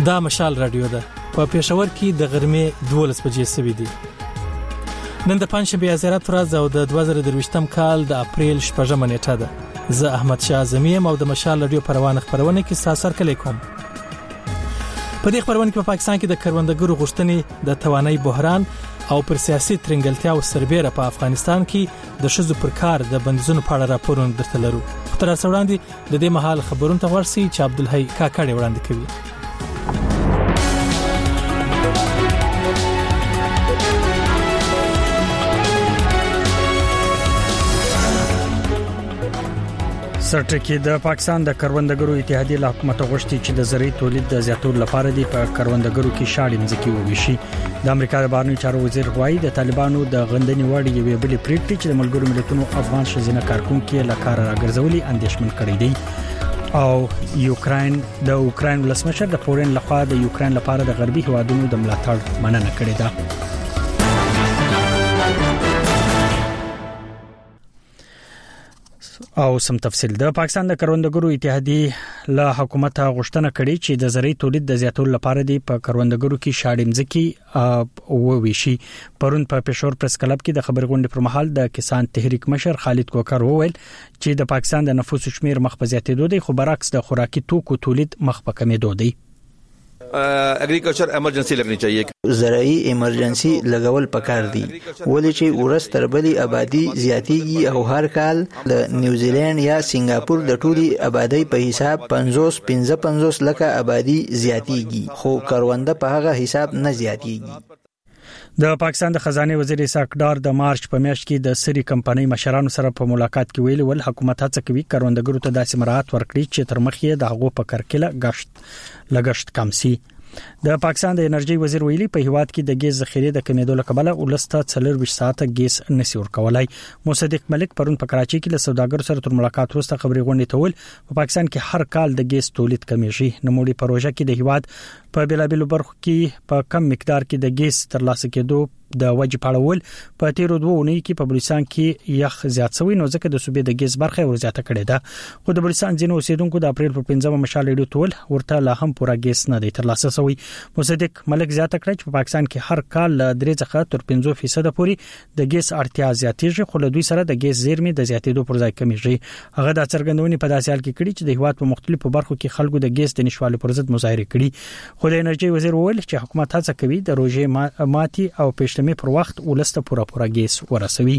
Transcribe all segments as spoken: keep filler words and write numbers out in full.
دا مشال رادیو ده په پېښور کې د غرمې دولس بجې سوي دي. نن د پنځشنبه ازرات ورځ او د دوه زره درویشتم کال د اپریل شپږمه نیټه ده. زه احمد شاه زمیم او د مشال رادیو پروانه خبرونه کې ساسر کلی کوم. په دې خبرونه کې په پاکستان کې د کروندګرو غوښتنې د توانایي بحران او پر سیاسي ترنګلتیا او سربېره په افغانستان کې د شذو پر کار د بندیزونو په اړه راپورونه درته لرو. تر اوسه وړاندې د دې مهال خبرونه ته ورسي چې عبدالحی کاکړ وړاندې کوي. سرټکی د پاکستان د کروندګرو اتحادیې له حکومت غوښتي چې د زراعي تولید د زیاتولو لپاره د کروندګرو کې شاړې مځکې وویشي. د امریکا د بهرنیو چارو وزیر وایي د طالبانو د غندنې وړ یوې بلې پریکړې چې د ملګرو ملتونو افغان ښځینه کارکونکو له کار راګرځولي اندېښمن کړي دي. او یوکرين د یوکرين ولسمشر د پولند لخوا د یوکرين لپاره د غربي هوادونو د ملاتړ مننه کړې ده. او سم تفصیل د پاکستان د کروندګرو اتحادیې له حکومت غوښتنه کړې چې د زراعي تولید د زیاتولو لپاره د کروندګرو کې شاړې مځکې وویشي. پرون په پېښور پریس کلب کې د خبري غونډې پر مهال د کسان تحریک مشر خالد کوکر وویل چې د پاکستان د نفوس شمیر مخ په زیاتېدو دی، خو برعکس د خوراکي توکو تولید مخ په کمېدو دی. اګریکلچر ایمرجنسي لګنی چاهیے. زراعي ایمرجنسي لګول پکار دي ولې چې ورس تربلي آبادی زیاتیږي او هر کال د نیوزیلند یا سنگاپور د ټولي آبادی په حساب پنځوس پنځه لکه آبادی زیاتیږي، خو کرونده په هغه حساب نه زیاتیږي. د پاکستان د خزانه وزیر اسحاق ډار د مارچ په میاشت کې د سری کمپنۍ مشرانو سره په ملاقات کې ویلي ول حکومت هڅه کوي کروندګرو ته داسې مراعات ورکړي چې تر مخې د هغو په کرکله غشت لګشت کم سي. د پاکستان د انرژي وزیر ویلي په هیواد کې د ګیس ذخیره د کمیدو لکبله ولسته څلور ساعته ګیس نسی ورکولای. مصدق ملک پرون په کراچي کې له سوداګرو سره تر ملاقات وروسته خبري غونډه تول په پاکستان کې هر کال د ګیس تولید کمیږي. نموړي پروژه کې د هیواد په بلابل برخو کې په کم مقدار کې د ګیس ترلاسه کېدو د وجې پاړول په تیرو دوه اونۍ کې په بلوچستان کې یخ زیات شوی، نو ځکه د صوبې د ګیس برخه ورزیاته کړې ده. خو د بلوچستان ځینو اوسیدونکو د اپریل په پنځمه مشال ډیو تول ورته لا هم پورا ګیس نه دی ترلاسه شوی. مصدق ملک زیاته کړ چې په پاکستان کې هر کال ل درې څخه تر پنځه فیصد پورې د ګیس اړتیا زیاتېږي، خو له دوی سره د ګیس زیرمې د زیاتېدو پر ځای کمیږي. هغه د څرګندونې په داسې حال کې کړي چې د هیواد په مختلفو برخو کې خلکو د ګیس د نشوالي پر ضد مظاهره کړي. خو د انرژي وزیر وویل چې حکومت هڅه کوي د روزي ماتي او پېشلمي پر وخت ولسته پورا پورا ګیس ورسوي.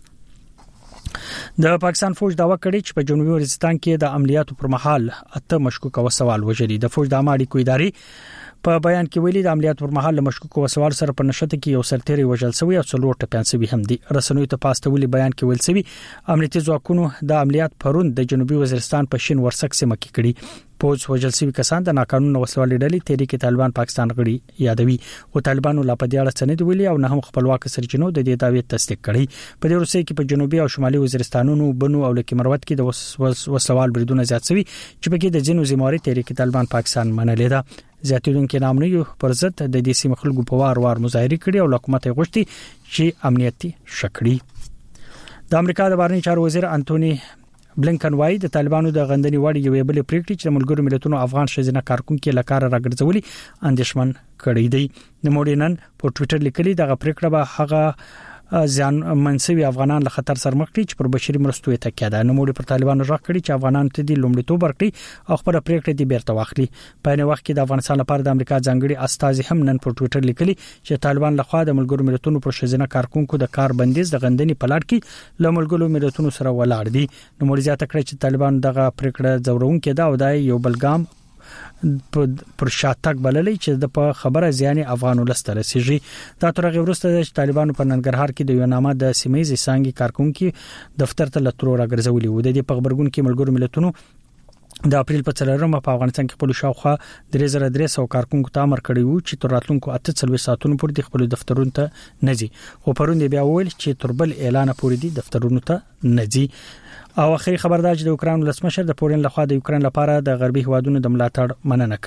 د پاکستان فوج داوا کړی چې په جنوبي وزیرستان کې د عملیاتو پر مهال اته مشکوک وسوال وژلي. د فوج د اماري کو ادارې په بیان کې ویلي د عملیاتو پر مهال مشکوک وسوال سره په نشته کې یو سرتيري وژل شوی او څلور ټپيان شوی هم دي. رسنوي ته پاستولي بیان کې ویل شوی امنیتي ځواکونو د عملیات پرون د جنوبي وزیرستان په شین ورسک سیمه کې کړی. پوز وژل شوی کسان د ناقانونه وسوالې ډلې تحریک طالبان پاکستان غړي یادوي. خو طالبانو لا په دې اړه څه نه دی ویلي او نه هم خپلواک سرچینو د دې دعوی تصدیق کړي. په دې ورسې کې په جنوبي او شمالي وزیرستانونو بنو او لکه مروت کې د وسوال بریدونه زیات شوی چې په کې د جنو زماري تحریک طالبان پاکستان منلې ده. زیاتونکو نامنیو پر ضد د دې سیمه خلکو په وار وار مظاهره کړي او حکومت یې غوښتي چې امنیتي شکړي. د امریکا د بهرنیو چارو وزیر انټونی بلنکن وايي د طالبانو د غندنې وړ یوې بلې پریکړې چې ملګرو ملتونو افغان ښځینه کارکونکو له کار راګرځولي اندېښمن کړي دي. نموړي نن په ټوئیټر لیکلي دغه پریکړه به هغه ځان منسوي افغانان له خطر سره مخ کړي چې پر بشري مرستو ته کېده. نموړي پر طالبانو راغ کړي چې افغانان ته د لومړیتوب ورکړي او خپل پریکړه دې بیرته واخلي. په نوې وخت کې د افغانستان لپاره د امریکا ځانګړي استازي هم نن په ټوئیټر لیکلي چې طالبان لخوا د ملګرو ملتونو پر ښځینه کارکونکو د کار بندیز د غندنې په لړ کې له ملګرو ملتونو سره ولاړ دي. نموړي زیاته کړي چې طالبان دغه پریکړه ځورونکې ده او د یو بلګام پر شاتګ بللې چې د په خبره ځاني افغان ولست رسیږي. دا ترغه ورسته چې طالبانو په ننګرهار کې د یو نامه د سیمېزي سانګي کارکونکو دفتر ته لترو راګرځولي و. د دې په خبرګون کې ملګرو ملتونو د اپریل په څلورمه په افغانستان کې په شاوخوا درې زره درې سوه کارکونکو ته امر کړی وو چې تر راتلونکو اته څلوېښت ساعتونو پورې د خپل دفترونو ته نځي. خو پرون بیا ویل چې تر بل اعلان پورې د دفترونو ته نځي. او اخري خبردار چې د یوکرين ولسمشر د پولند لخوا د یوکرين لپاره د غربي هوادونو د ملاتړ مننه کړې.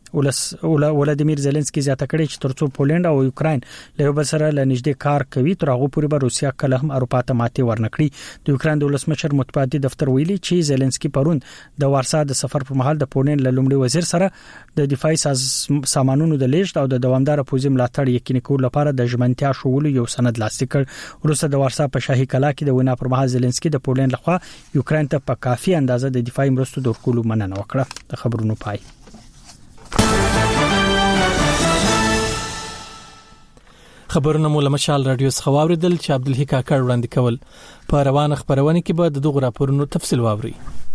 ولادیمیر زيلنسکي زیاته کړې چې ترڅو پولند او یوکرين له یو بل سره لنږدې کار کوي تر هغه پورې به روسیا کله هم اروپا ته ماتې ورنکړي. د یوکرين د ولسمشر متبادل دفتر ویلي چې زيلنسکي پرون د وارسا د سفر پر مهال د پولند له لومړي وزیر سره د دفاعي سامانونو د لیږد او د دوامدار پوځي ملاتړ یقیني کولو لپاره د ژمنتیا شوولو یو سند لاسلیک کړ. وروسته د وارسا په شاهي کلا کې د وینا پر مهال زيلنسکي د پولند لخوا یوکرين ته په کافي اندازه د دفاعي مرستو د ورکولو مننه وکړه. د خبرونو پای. خبرونه مو له مشال رادیو څخه واوریدل چې عبدالحی کاکړ وړاندې کول. په روانه خبرونه کې به د دغه راپورونو تفصیل واوري.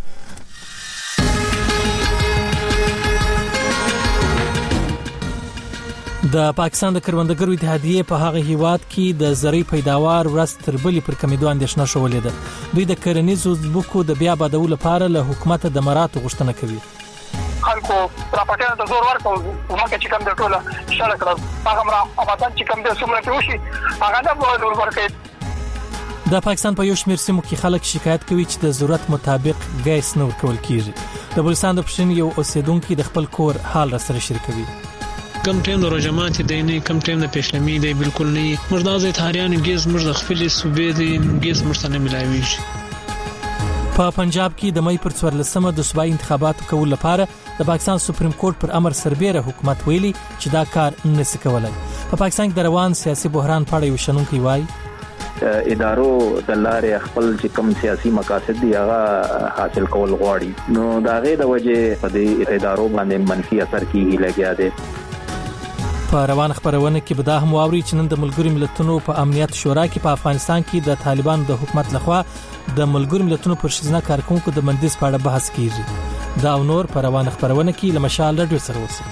د پاکستان د کروندګرو اتحادیې په هغه هیواد کې د زرعي پیداوار ورځ تر بلې پر کمیدو اندېښنه شولې ده. دوی د کرنیزو ځمکو د بیا بادولو لپاره له حکومت د مراتو غوښتنه کوي. خلکو راپټانه ته زور ورکړو مکه چې کوم د ټوله شړک را هغه را آبادان چې کوم د سمره پیوشي هغه نه به زور ورکړي. د پاکستان په یو شمېر سیمو کې خلک شکایت کوي چې د ضرورت مطابق ګیس نه ورکول کیږي. د بلوچستان د پښتون یو اوسیدونکو د خپل کور حال را سره شریکوي. کم ټیم د روجمات دی نه کم ټیم د پېشلمي دی بالکل نه مرزه تاریان ګیس مرزه خپل صوبې دی ګیس مرسته نه ملایوي. په پنجاب کې د مې پر څوارلسمه د صوبایي انتخاباتو کول لپاره د پاکستان سپریم کورټ پر امر سربېره حکومت ویلي چې دا کار نشي کولای. په پاکستان کې د روان سیاسي بحران په اړه یو شنونکي وایي ادارو د لارې خپل چې کوم سیاسي مقاصد دی هغه حاصل کول غواړي نو دا غي د وجه په دې ادارو باندې منفي اثر کیږي لګیا دی. په روان خبرونه کې به دا هم واوري چې نن د ملګرو ملتونو په امنیت شورا کې په افغانستان کې د طالبانو د حکومت لخوا د ملګرو ملتونو پر شزنه کارکونکو د بندیز په اړه بحث کیږي. دا او نور په روان خبرونه کې له مشال رادیو سره اوسئ.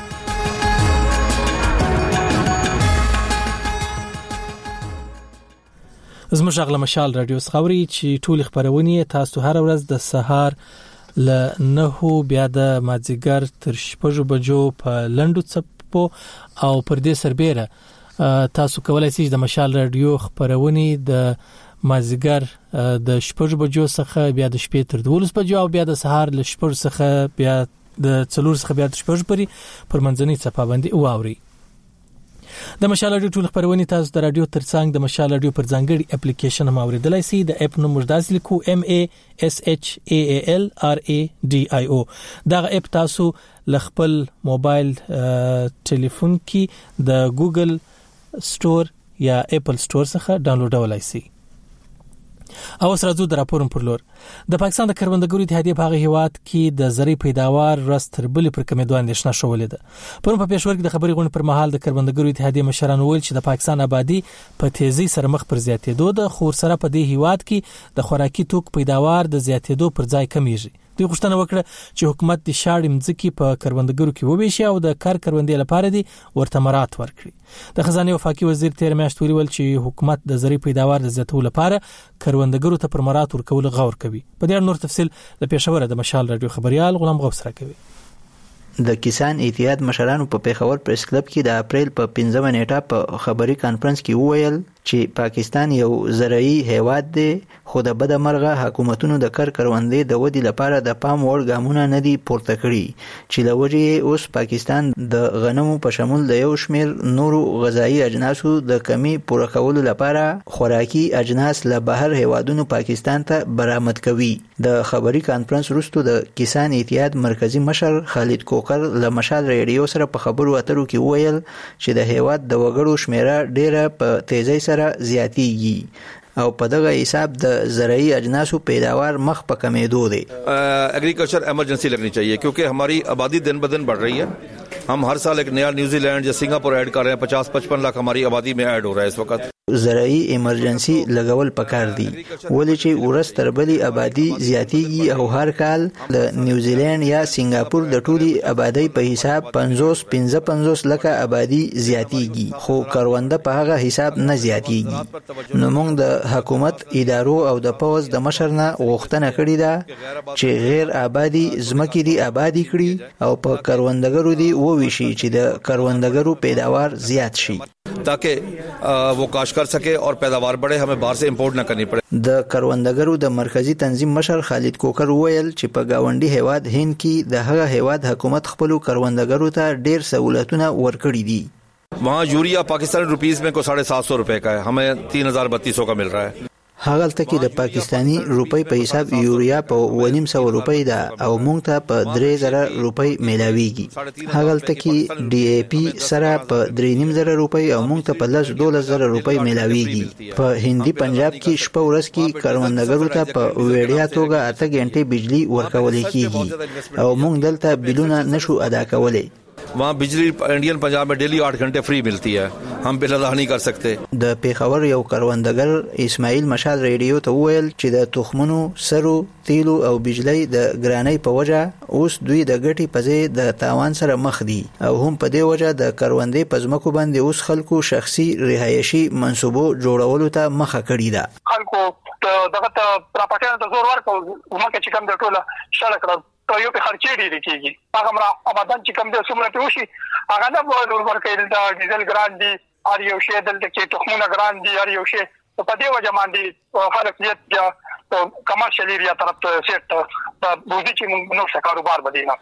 زموږ غږ له مشال رادیو څخه اوري چې ټول خبرونه تاسو هر ورځ د سهار ل نهو بیا د مازیګر تر شپږ بجو په لندو چپو او پر دې سربېره تاسو کولای شئ د مشال رادیو خبرونه د مازیګر د شپږ بجو څخه بیا د شپې تر دولس بجو او بیا د سهار ل شپږ څخه بیا د څلور څخه بیا د شپږ پورې پر منځنۍ صفه باندې واوري. د مشال رادیو ټول خبرونه تاسو د رادیو ترڅنګ د مشال رادیو پر ځانګړي اپلیکیشن هم اوریدلای شئ. د اپ نوم مجداز لیکو M A S H A A L R A D I O. دا اپ تاسو ل خپل موبایل ټلیفون کې د ګوګل سٹور یا اپل سٹور څخه ډاونلوډولای شئ. او سره زو د راپورم پر لور د پاکستان د کروندګرو اتحادیې په هغه هیواد کې د زرعي پیداوار ورځ تر بلې پر کمیدو اندېښنه شولې ده. پرون په پېښور کې د خبري غونډې پر مهال د کروندګرو اتحادیې مشرانو ویل چې د پاکستان آبادی په تیزی سره مخ پر زیاتېدو ده خو سره په دې هیواد کې د خوراکي توکو پیداوار د زیاتېدو پر ځای کمیږي. دوی غوښتنه وکړه چې حکومت د شاړې مځکې په کروندګرو کې وویشي او د کار کروندې لپاره دي ورته مراد ورکړي. د خزانه وفاقي وزیر تیر میاشت ویل چې حکومت د زرعي پیداوار د زیاتولو لپاره کروندګرو ته پر مراد ورکول غور کوي. په دې اړه نور تفصیل د پېښور د مشال رادیو خبريال غلام غوث راکوي. د کسان اتحاد مشرانو په پیښور پریس کلب کې د اپریل په پنځمه نیټه په خبري کانفرنس کې وویل چې پاکستان یو زرعي هیواد دی خو د بد مرغه حکومتونو د کار کروندې د ودی لپاره د پام وړ ګامونه نه دي پورته کړي چې لوجه اوس پاکستان د غنمو په شمول د یو شمیر نورو غذایی اجناسو د کمی پوره کولو لپاره خوراکي اجناس له بهر هیوادونو پاکستان ته برآمد کوي. د خبري کانفرنس وروسته د کسان اتحاد مرکزی مشر خالد کوکر له مشال ریډیو سره په خبرو اترو کې وویل چې د هیواد د وګړو شمیره ډیره په تیزی سره زیاتیږي او په دغه حساب د زرعی اجناسو پیداوار مخ په کمیدو دی. Agriculture emergency लगनी चाहिए क्योंकि हमारी आबादी दिन ब दिन बढ़ रही है. हम हर साल एक नया न्यूजीलैंड या सिंगापुर ऐड कर रहे हैं. पचास पचपन लाख हमारी आबादी में ऐड हो रहा है इस वक्त. زرعی ایمرجنسي لګول پکار دي ولې چې ورس تربلی آبادی زیاتیږي او هر کال د نیوزیلند یا سنگاپور د ټولي آبادی په حساب پنځوس پنځه پنځوس لکه آبادی زیاتیږي خو کرونده په هغه حساب نه زیاتیږي. نو موږ د حکومت ادارو او د پوز د مشرنه غوښتنه کړې ده چې غیر آبادی زمکې دي آبادی کړي او په کروندګرو دي وویشي چې د کروندګرو پیداوار زیات شي. ताकि वो काश्त कर सके और पैदावार बढ़े, हमें बाहर से इंपोर्ट ना करनी पड़े। د کروندګرو د مرکزی تنظیم مشر خالد کوکر وویل چې په گاونډي هیواد هند کې د هغه هیواد حکومت خپل کروندګرو ته ډیر سہولتونه ورکړي دي. वहाँ यूरिया पाकिस्तानी रुपीस में को साढ़े सात सौ रुपए का है, हमें तीन हजार बत्तीस सौ का मिल रहा है. هغلته کې د پاکستانی روپۍ په حساب یوریا په ونیم سو روپۍ ده او مونږ ته په درې زره روپۍ ملاويږي. هغلته کې ډي اي پی سره په درې نیم زره روپۍ او مونږ ته په لس دولس زره روپۍ ملاويږي. په هندي پنجاب کې شپه ورځ کې کروندګرو ته په وړیا توګه اته غنټې بجلی ورکول کیږي او مونږ دلته بلونه نشو ادا کولای. वहाँ बिजली इंडियन पंजाब में डेली आठ घंटे फ्री मिलती है, हम बिल अदा नहीं कर सकते. د پیښور یو کروندګر اسماعیل مشال ریډیو ته وویل چې د تخمونو سرو تیلو او بجلی د ګرانۍ په وجه اوس دوی د ګټې په ځای د تاوان سره مخ دي او هم په دې وجه د کروندې په ځمکو باندې اوس خلکو شخصي رهایشي منصوبو جوړولو ته مخه کړې ده. خلکو دغه پراپرټیانو ته زور ورکول، ومکه چې کوم د ټوله شړک کړو ته یو په خرچې ډېرې کېږي. هغه مرا آبادان چې کوم د څومره پیوشي هغه نه به ورکړي، د ډیزل ګران دي، هر یو شی دلته کې تخمونه ګران دي، هر یو شی په دې وجه باندې خلک یې کمرشل ایریا طرف ته سیټ په بوزي چې موږ نو څه کاروبار بدینه.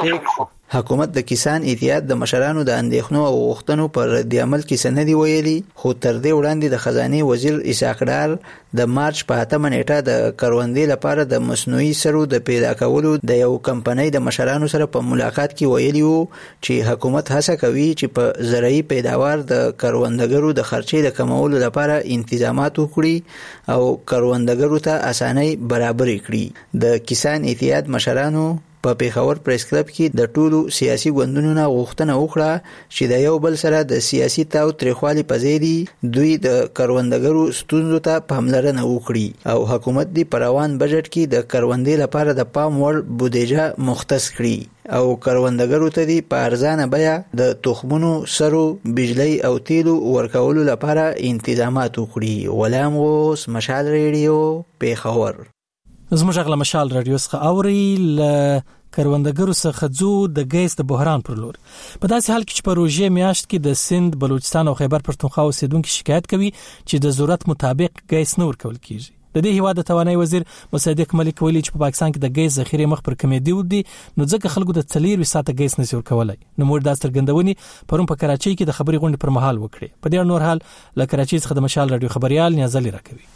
حکومت د کسان اتحاد د مشرانو د اندېښنو او غوښتنو پر رد عمل کې سندې ویلي، خو تر دې وړاندې د خزانه وزیر اسحاق ډار د مارچ په اتمه نیټه د کروندې لپاره د مصنوعي سرو د پیدا کولو د یو کمپنۍ د مشرانو سره په ملاقات کې ویلي وو چې حکومت هڅه کوي چې په زرعي پیداوار د کروندګرو د خرچې د کمولو لپاره تنظیمات وکړي او کروندګرو ته اسانۍ برابر کړي. د کسان اتحاد مشرانو په پیښور پریس کلب کې د ټولو سیاسي ګوندونو غوښتنه وکړه چې د یو بل سره د سیاسي تاو تریخوالي په ځای دی دوی د کروندګرو ستونزو ته پاملرنه وکړي او حکومت دی پروان بجټ کې د کروندې لپاره د پام وړ بودیجه مختص کړي او کروندګرو ته دی په ارزانه بیه د تخمونو سرو بجلی او تیلو ورکولو لپاره تنظیمات وکړي. غلام غوث، مشال ریډیو، پیښور. زموږ غلا مشال رادیو څخه اوري ل کروندګرو څخه ځو د ګیس د بحران پر لور. په داسې حال کې چې په روژې میاشت کې د سند، بلوچستان او خیبر پښتونخوا اوسیدونکو شکایت کوي چې د ضرورت مطابق ګیس نه ورکول کیږي. د دې هیواد د توانایي وزیر مصدق ملک ویلي چې په پاکستان کې د ګیس ذخیره مخ پر کمیدي ودی، نو ځکه خلکو د څلور ساعته ګیس نشي ورکولای. نو موږ د څرګندونې پرون په کراچۍ کې د خبري غونډې پر مهال وکړې. په دې نور حال له کراچۍ څخه د مشال رادیو خبريال نیازلی راکوي.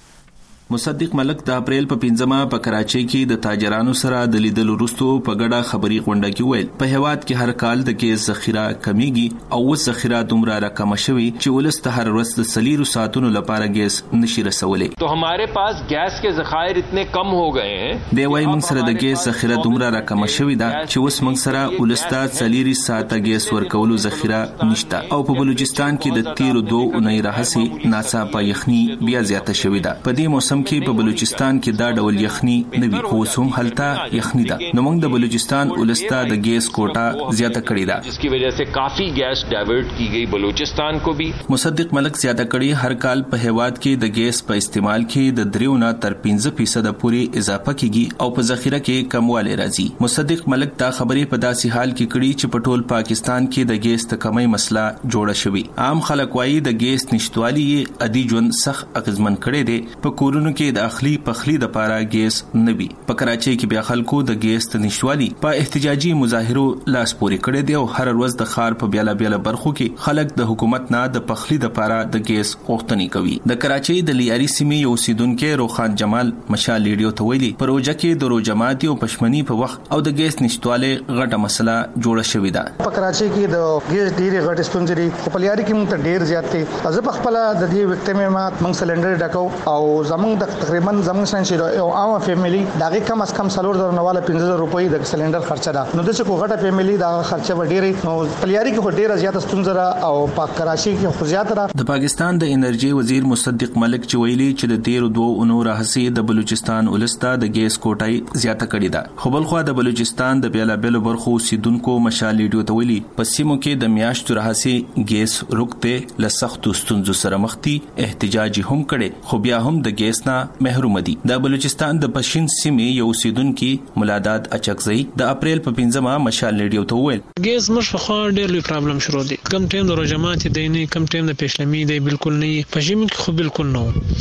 مصدق ملک د اپریل په پنځمه په کراچۍ کې د تاجرانو سره د لیدلو وروسته په ګډه خبري غونډه کې ویل په هیواد کې هر کال د ګیس ذخیره کمیږي او وس ذخیره دومره راکم شوی چې ولست هر ورځ د سلیرو ساعتونو لپاره ګیس نشي رسولای. تو हमारे पास गैस के ذخائر इतने कम हो गए हैं. دی وايي موږ سره د ګیس ذخیره دومره راکم شوی دا چې وس موږ سره ولستا سلیری ساعته ګیس ورکولو ذخیره نشته او په بلوچستان کې د تیرو دوه اونۍ راهسي ناڅاپه یخني بیا زیاته شوې ده. په دې موسم کې په بلوچستان کې دا ډول یخني نه وي، خو هم هلته یخني ده. نو موږ د بلوچستان ولستا د ګیس کوټه زیاته کړې ده، جسकी وجہ سے کافی گیس ډایورټ کی گئی بلوچستان کو بھی. مصدق ملک زیاته کړي هر کال په هیواد کې د ګیس په استعمال کې د دریونه تر پنځه فیصد پورې اضافه کیږي او په ذخیره کې کموالی راځي. مصدق ملک دا خبرې په داسې حال کې کړي چې په ټول پاکستان کې د ګیس د کمی مسله جوړه شوی. عام خلک وايي د ګیس نشټوالي ادي ژوند سخت اغیزمن کړي دي. په کورونو کې د اخلي پخلي د پاره ګیس نوي. په کراچۍ کې بیا خلکو د ګیس د نشوالي په احتجاجي مظاهرو لاس پورې کړي دي او هر ورځ د خار په بیاله بیاله برخو کې خلک د حکومت نه د پخلي د پاره د ګیس غوښتنې کوي. د کراچۍ د لیاري سیمې یو اوسیدونکو روخان جمال مشال ریډیو ته ویلي پروژه کې د روجماتي او پښمنی په وخت او د ګیس نشټواله غټه مسله جوړه شوې ده. په کراچۍ کې د ګیس ډېری غټ ستونزې دي، خو په لیاري کې موږ ته ډېر زیات دي. از په خپل د دې وخت مې ما موږ سلندر ډکو او زمونږ د تقریبا زمونږ سنشي یو عام فیملی دغه کم از کم سلور درنه والا پنځه زره روپۍ د سلندر خرچه ده. نو د څه کو غټه فیملی دا خرچه وډېری نو په لیاري کې ډېر زیات ستونزې او په کراچۍ کې خو زیات ده. د پاکستان د انرژي وزیر مصدق ملک چويلي چې د تیر دوه اونو راهسي د بلوچستان ولستا د ګیس کوټای زیاته کړې ده. خو بل خو د بلوچستان د بیلا بیل برخو سیدونکو مشال لیډیو ته ویلي په سیمو کې د میاشتو راهسي ګیس رکته لسختو ستونزو سره مخ دي. احتجاج هم کړي خو بیا هم د ګیس نه محروم دي. د بلوچستان د پښین سیمې یو اوسیدونکو مولادات اچکزئی د اپریل په پنځمه مشال ریډیو ته وویل ګیس مش په خو ډېر لوی پرابلم شروع دي. کم ټیم د روجمات دی نه کم ټیم د پېشلمی دی بالکل نه په ژمي کې خو بالکل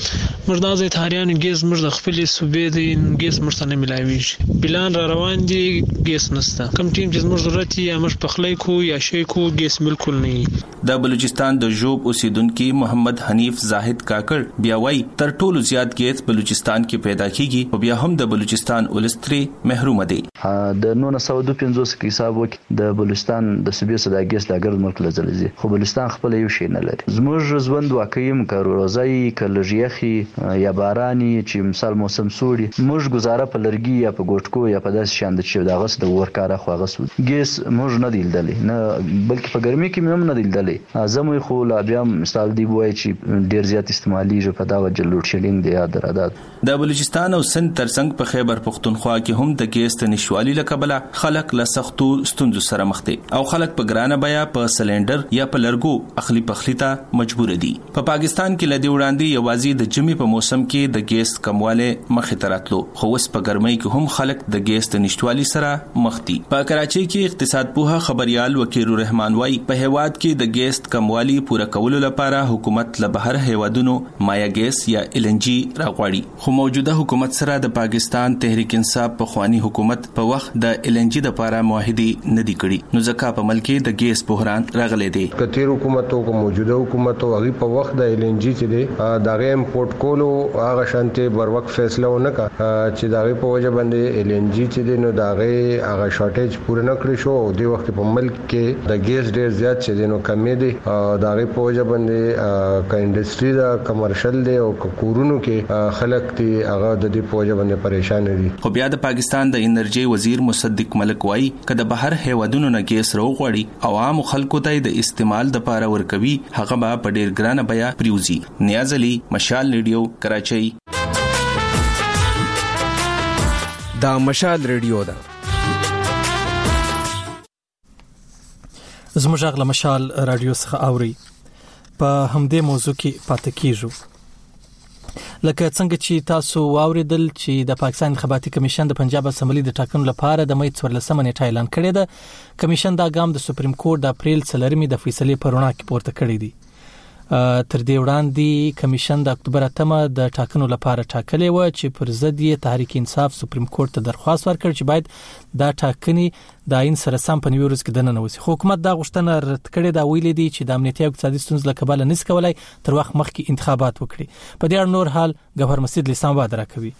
نه مردا زه تاریان ګیس مردا خپل صوبې دی ګیس مرسته نه ملایوي پلان را روان دي ګیس نسته کم ټیم چې موږ ضرورت یا مش پخلی کو یا شی کو ګیس بالکل نه. د بلوچستان د جوب اوسیدونکو محمد حنیف زاهد کاکړ بیا وای تر ټولو زیات ګیس بلوچستان کې پیدا کیږي او بیا هم د بلوچستان ولستري محروم دي. د نو نه سو د پنځوس کې حساب وکړي د بلوچستان د صوبې صدا ګیس د ګرد ملک لزلزي خو بلوچستان خپل یو شی نه لري. زموږ ژوند واقعي کارو روزای کلجیخي یا باراني چې مثال موسم سوري موږ گزاره په لرګي یا په ګوټکو یا په داس شاند چې دا غس د ورکاره خو غس ګیس موږ نه دیلدلې نه بلکې په ګرمي کې هم نه دیلدلې اعظم خو لا بیا مثال دی وای چې ډیر زیات استعمالي جو په دا وجه لوډ شیډینګ دی یاد راځي. د بلوچستان او سند ترڅنګ په خیبر پختونخوا کې هم د ګیس ته نشوالي لکبله خلک له سختو ستونزو سره مخ دي او خلک په ګرانه بیا په سلندر یا په لرګو اخلي پخلی ته مجبور دي. په پاکستان کې لدی وړاندې یوازې د جمی په موسم کې د ګیس کمواله مخې ته راتلو خو اوس په ګرمۍ کې هم خلک د ګیس د نشټوالي سره مخ دي. په کراچۍ کې اقتصاد پوها خبريال وکیل رحمان وای په هیواد کې د ګیس کموالی پوره کولو لپاره حکومت له بهر هیوادونو مایا ګیس یا ال ان جی راغواړي خو موجوده حکومت سره د پاکستان تحریک انصاف په خواني حکومت په وخت د ال ان جی د لپاره معاهده ندي کړي نو ځکه په ملک کې د ګیس بحران راغلی دی. کتیر حکومتو کو موجوده حکومتو هغه په وخت د ال ان جی چې دی دغه امپورټ کولو هغه شانته بر وخت فیصله ونه کا چې دغه په وجه باندې ال ان جی چې دی نو دغه هغه شارټیج پوره نه کړی شو او د وخت په ملک کې د ګیس ډیر زیات چې دی نو کمې دی دغه په وجه باندې ک انډستری دا کمرشل دی او کورونو کې خلک دی هغه د دې په وجه باندې پریشان دي. خو بیا د پاکستان د انرژي وزیر مصدق ملک وای کله بهر هیوادونو نه ګیس راوغړي او عام خلکو ته د استعمال د لپاره ورکوي هغه به په ډیر ګرانه بیا پریوزي. نیاز علي مشال ریډیو کراچۍ. دا مشال ریډیو ده. زموږ غږ له مشال رادیو څخه اوري په همدې موضوع کې پاتې کیږو. لکه څنګه چې تاسو واوریدل چې د پاکستان انتخاباتي کمیشن د پنجاب اسمبلی د ټاکنو لپاره د مې څوارلسمه نیټه اعلان کړی دی. کمیشن دا ګام د سپریم کورټ د اپریل څلورمې د فیصلې پر وړاندې پورته کړی دی. تر دې وړاندې کمیشن د اکتوبر اتمه د ټاکنو لپاره ټاکلې و چې پر ضد یې تحریک انصاف سپریم کورټ ته درخواست ورکړ چې باید دا ټاکنې د عین سره سم په نیوروز کې دننه وسی. حکومت دا غوښتنه رد کړې دا ویلې دي چې د امنیتي او اقتصادي ستونزو له کبله نس کولای تر وخت مخکې انتخابات وکړي. په دې اړه نور حال غفر مسجد اسلام آباد راکوي.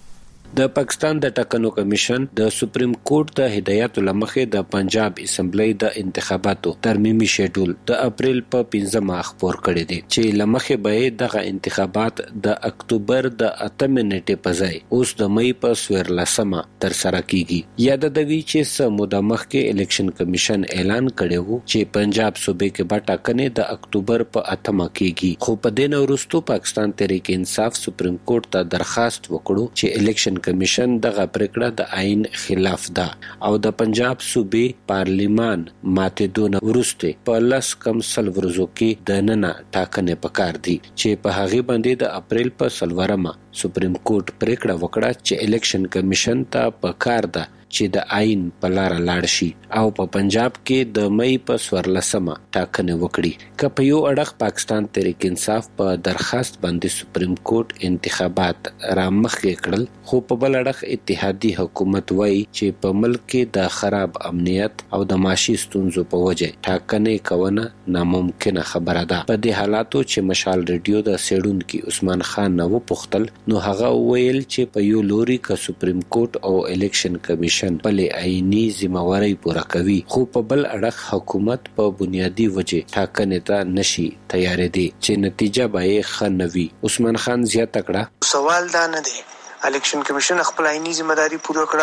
د پاکستان د ټاکنو کمیشن د سپریم کورټ ته هدایت لمخې د پنجاب اسمبلی د انتخاباتو ترمیمي شیډول د اپریل په پنځمه خبر کړی دی چې لمخې به دغه انتخابات د اکتوبر د اتمې نیټې په ځای اوس د مې په څوارلسمه تر سره کیږي. یاد د وی چې سموده مخکې الیکشن کمیشن اعلان کړی وو چې پنجاب صوبې کې به ټاکنې د اکتوبر په اتمه کیږي خو په دې وروسته پاکستان تحریک انصاف سپریم کورټ ته درخواست وکړو چې الیکشن کمیشن دغه پریکړه د آئین خلاف ده او د پنجاب صوبې پارلیمان ماتېدون وروسته په لاس کم سل ورځو کې د نننه ټاکنې پکار دي چې په هغه باندې د اپریل په سلورمه سپریم کورټ پریکړه وکړه چې الیکشن کمیشن ته پکار ده چې د آئین په لار لاړ شي او په پنجاب کې د مې په څوارلسمه ټاکنې وکړي. که په یو اړخ پاکستان تحریک انصاف په درخواست باندې سپریم کورټ انتخابات را مخکې کړل خو په بل اړخ اتحادي حکومت وایي چې په ملک کې د خراب امنیت او د معاشي ستونزو په وجه ټاکنې کونه ناممکنه خبره ده. په دې حالاتو چې مشال ریډیو د سیډونکو عثمان خان نو پختل نو هغه ویل چې په یو لوري ک سپریم کورټ او الیکشن کمیشن بلې آئینی ذمہواری پوره کوي خو په بل اړخ حکومت په بنیادی وجه ټاکنې ته نشي تیارې دي چې نتیجه به یې ښه نه وي. عثمان خان زیاته کړه سوال دا نه دی الیکشن کمیشن خپل آئینی ذمہداري پوره کړه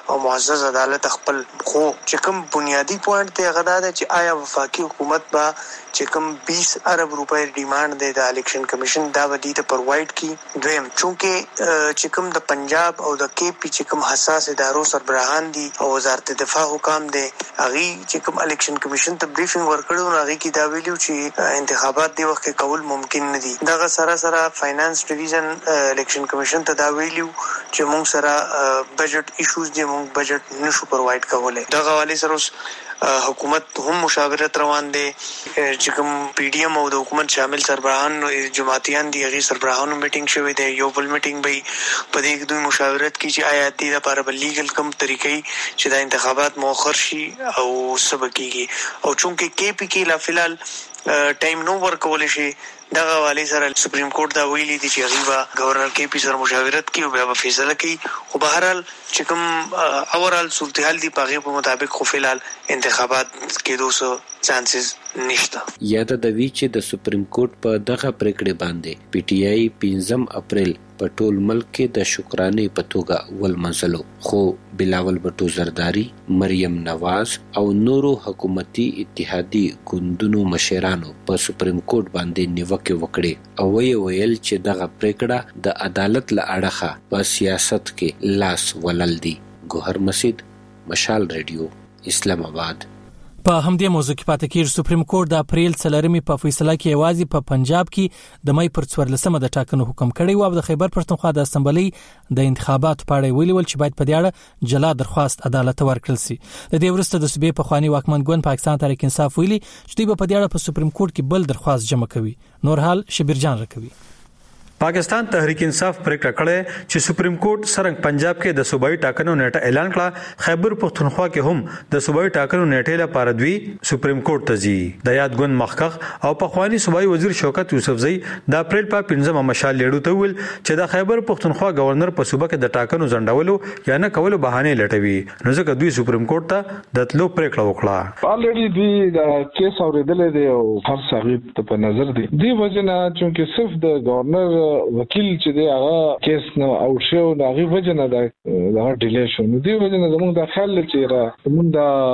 او معزز عدالت خپل خو چې کوم بنیادی پوینټ ته غدا ده چې آیا وفاقي حکومت با چې کوم بیس ارب روپے ډیماند دی د الیکشن کمیشن دا ودی ته پروواید کی دویم چونکه چې کوم د پنجاب او د کې پی چې کوم حساس ادارو سربراهان دي او وزارت دفاع حکام دي اغي چې کوم الیکشن کمیشن ته بریفینګ ورکړو نو اغي کی دا ویلو چې انتخابات دی وخت کې کول ممکن نه دي دا سره سره فاینانس ډیویژن الیکشن کمیشن ته دا ویلو چې موږ سره بجټ ایشوز دي موږ بجټ نشو پروواید کولای دا غواړي سره حکومت هم مشاورت روان دي چې کوم پی ډی ایم او د حکومت شامل سربراهان جماعتیان دي هغه سربراهانو میټینګ شوی دی یو بل میټینګ به په دې کې دوی مشاورت کی چې آیا د لپاره بل لیګل کوم طریقې چې د انتخابات مؤخر شي او سبکیږي او چونکه کې پی کې لا فلحال ټایم نو ورکول شي دغه والی سره سپریم کورټ دا ویلي دي چې غیبا گورنر کې پی سره مشاورت کوي او بیا به فیصله کوي خو بهرحال چې کوم اورال صورتحال دی په په مطابق خو فلحال انتخابات کې دوه چانسز نشته. یاد د وی چې د سپریم کورټ په دغه پریکړه باندې پی ټی آی پنځم اپریل په ټول ملک کې د شکرانې په توګه ولمنځلو خو بلاول بټو زرداری مریم نواز او نورو حکومتي اتحادي ګوندونو مشرانو په سپریم کورټ باندې نیوکه وکړه او وی ویل چې دغه پریکړه د عدالت له اړخه په سیاست کې لاس ولل دي. ګوهر مسید، مشال ریډیو، اسلام آباد. په همدې موضوع کې پاتې کېږي. سپریم کورټ د اپریل څلورمې په فیصله کې یوازې په پنجاب کې د مې پر څوارلسمه د ټاکنو حکم کړی و او د خیبر پښتونخوا د اسمبلی د انتخاباتو په اړه ویلي ول چې باید په دې اړه جلا درخواست عدالت ورکړل شي. د دې وروسته د صوبې په خواني واکمن ګوند پاکستان تحریک انصاف ویلي چې دوی په دې اړه په سپریم کورټ کې بل درخواست جمع کوي. نور حال شبیر جان رکوي. پاکستان تحریک انصاف پریکړه کړې چې سپریم کورټ سرنګ پنجاب کې د صوبایي ټاکنو نیټه اعلان کړه، خیبر پښتونخوا کې هم د صوبایي ټاکنو نیټه لپاره دوی سپریم کورټ ته ځي. د یاد ګوند مخکخ او پخوانی صوبایي وزیر شوکت یوسفزئی د اپریل په پنځمه مشال لیډو ته ویل چې د خیبر پښتونخوا گورنر په صوبه کې د ټاکنو ځنډولو یا نه کولو بهانه لټوي، نو ځکه دوی سپریم کورټ ته د تلو پریکړه وکړه. الریډي دوی د کیس اوریدل دي او هر څه په نظر دي دی وجنه چې صرف د گورنر وکیل چې دی هغه کیس نو اوټ شو نو هغه وجنه دا دا ډیلی شو نو دی وجنه زموږ د خیال چې را موږ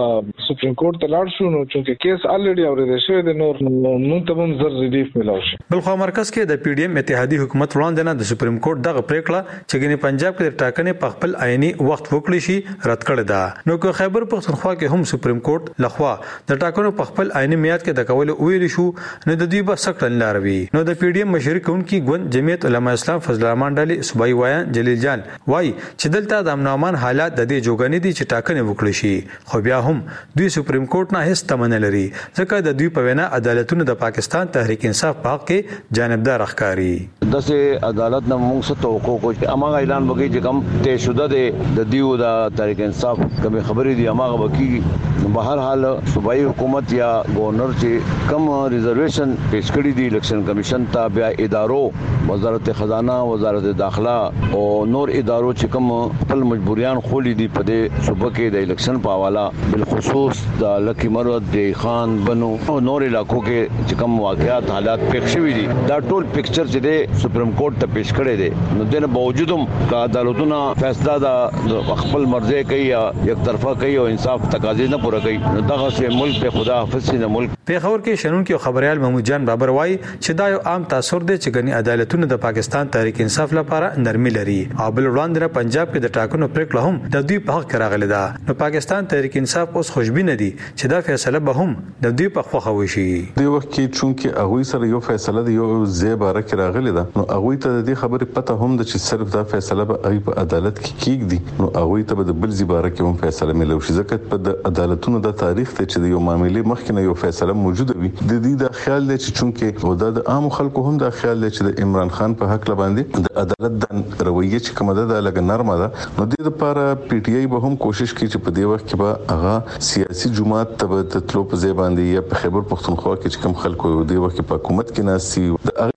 د سپریم کورټ ته لاړ شو نو چې کیس الریډي اوریدل شوی دی نور موږ ته هم زر ریلیف ملاو شي. بل خو مرکز کې د پی ډی ایم اتحادی حکومت وړاندې نه د سپریم کورټ دغه پریکړه چې ګنې پنجاب کې د ټاکنې په خپل عیني وخت وکړي شي رد کړی دا. نو که خیبر پښتونخوا کې هم سپریم کورټ لخوا د ټاکنو په خپل عیني میعاد کې د کول ویل شو نو د دوی به سکړل لاروي. نو د پی ډی ایم مشرک کونکي ګوند جمعیت علماء اسلام فضل الرحمن ډالي صوبایي وایان جلیل جان وای چې دلته د امن امان حالات د دې جوګنې دي چې ټاکنې وکړي شي، خو بیا هم دوی سپریم کورټ نه هیڅ تمنه لري ځکه د دوی په وینا عدالتونه د پاکستان تحریک انصاف پاک کې جانبدار ښکاری. دغه عدالت نه موږ څه توقع کوو چې امغه اعلان وکړي چې کم ته شوده ده د دیو د تحریک انصاف کوم خبرې دي امغه وکړي. بهر حال صوبایي حکومت یا گورنر چې کم ریزرویشن پیش کړی دی الیکشن کمیشن ته بیا ادارو وزارت خزانه، وزارت داخله او نور ادارو چې کوم خپل مجبوریان خولې دي په دې صوبه کې د الیکشن په حواله بالخصوص د لکی مرود د خان بنو او نور علاقو کې چې کوم واقعات حالات پېښ شوي دي دا ټول پکچر چې د سپریم کورټ ته پیش کړی دی نو دنه باوجود هم عدالتونه فیصله د خپل مرزي کوي یا یک طرفه کوي او انصاف تقاضا نه پوره کوي نو دغه سه ملک په خدا حافظ نه ملک. پیښور کې شنن کې خبريال محمود جان بابر وای چې دا یو عام تاثر دی چې غني عدالتونه د پاکستان تحریک انصاف لپاره نرمي لري او بل وړاندې پنجاب کې د ټاکنو پریکړه هم د دوی په حق کې راغلي ده. نو پاکستان تحریک انصاف اوس خوشبینه دي چې دا فیصله به هم د دوی په خوخه وشي. دی وخت کې چونکه هغه سره یو فیصله دی یو زیباره کې راغلي ده نو هغه ته د دې خبرې پته هم ده چې صرف دا فیصله به په عدالت کې کیږي نو هغه ته د بل زیباره کې هم فیصله ملو شي ځکه په د عدالتونو د تاریخ ته چې یو معاملې مخکنه یو فیصله موجوده وي د دې د خیال دی چې چونکه او د عام خلکو هم د خیال دی چې د عمران خان په حق باندې د عدالت د رویه چې کومه ده د لګ نرمه ده نو د لپاره پی ټ آی به هم کوشش کوي چې په دې وخت کې به هغه سیاسي جماعت ته د تلو په ځای باندې یا په خیبر پښتونخوا کې چې کوم خلکو د وخت په حکومت کې ناسي د هغه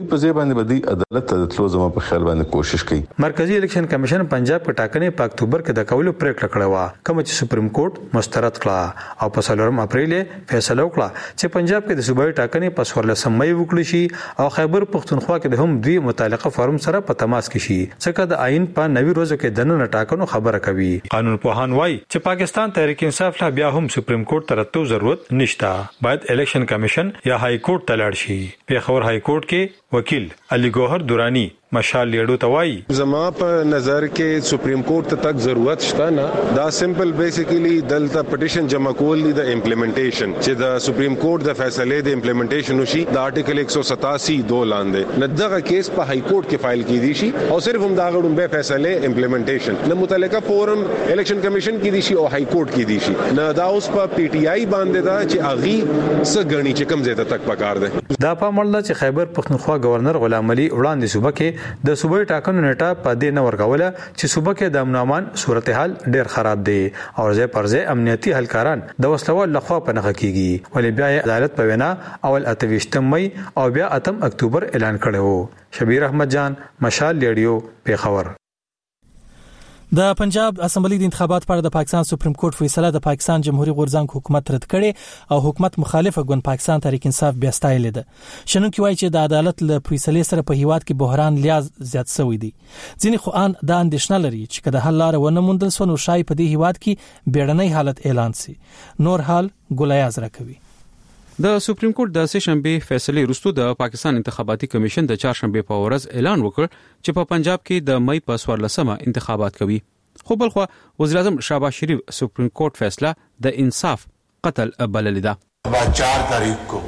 په ځای باندې بدی عدالت ته تلو زمو په خیال باندې کوشش کوي. مرکزی الیکشن کمیشن پنجاب په ټاکنې په اکتوبر کې د کولو پریکړه کړې و کوم چې سپریم کورټ مسترد کړه او په څلورم اپریل فیصله وکړه چې پنجاب کې د صوبایي ټاکنې په څوارلسم مې وکړي شي او خیبر پختونخوا کې د هم دوی متعلقه فارم سره په تماس کې شي څخه د آئین په نوي روزو کې د نن ټاکنو خبره کوي. قانون پوهان وایي چې پاکستان تحریک انصاف لا بیا هم سپریم کورټ ته راتلو ضرورت نشته، باید الیکشن کمیشن یا های کورټ ته لاړ شي. پیښور های کورټ کې وکیل علي ګوهر دورانی مشال لیډو توای زما په نظر کې سپریم کورټ ته تک ضرورت شته نه، دا سمپل بیسیکلی دلته پټیشن جمع کول دي د امپلیمنټیشن چې د سپریم کورټ د فیصله د امپلیمنټیشن وشي د آرټیکل ایک سو ستاسی دو لاندې نه دغه کیس په های کورټ کې فایل کیدی شي او صرف هم دا غړم به فیصله امپلیمنټیشن نه متعلقه فورم الیکشن کمیشن کې دي شي او های کورټ کې دي شي نه دا اوس په پی ټی آی باندې دا چې اغي سګنی چې کم زیاته تک پکار ده. دا په مړه چې خیبر پختونخوا گورنر غلام علي وړاندې صوبه کې د صوبایي ټاکنو نیټه په دې نه ورغوله چې صوبه کې د امن امان صورتحال ډېر خراب دی او ځای پر ځای امنیتي هلکاران د وسلوال لخوا په نخښه کیږي ولې بیا عدالت په وینا اول اتویشتم مې او بیا اتم اکتوبر اعلان کړی وو. شبیر احمد جان مشال لیډیو پیښور. د پنجاب اسمبلی د انتخابات پر د پاکستان سپریم کورټ فیصله د پاکستان جمهوریت غورځنګ حکومت رد کړي او حکومت مخالفه ګوند پاکستان تحریک انصاف بیا ستایل دي. شنونکي وایي چې د عدالت له فیصلې سره په هیواد کې بحران لیاز زیات شوی دی. ځینې خو ان د اندېښنه لري چې کله حل لار ونه موندل سو نو شای په دې هیواد کې بیړنۍ حالت اعلان سي. نور حال ګولیاز راکوي. د سپریم کورټ د سه شنبه فیصله وروسته د پاکستان انتخاباتي کمیشن د چهارشنبه په ورځ اعلان وکړ چې په پنجاب کې د مې په څوارلسمه انتخابات کوي. خو بلخوا وزیر اعظم شهباز شریف سپریم کورٹ فیصلہ د انصاف قتل بلل دا. چار تاریخ کو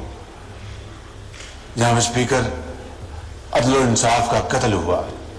جہاں اسپیکر عدل و انصاف کا قتل ہوا.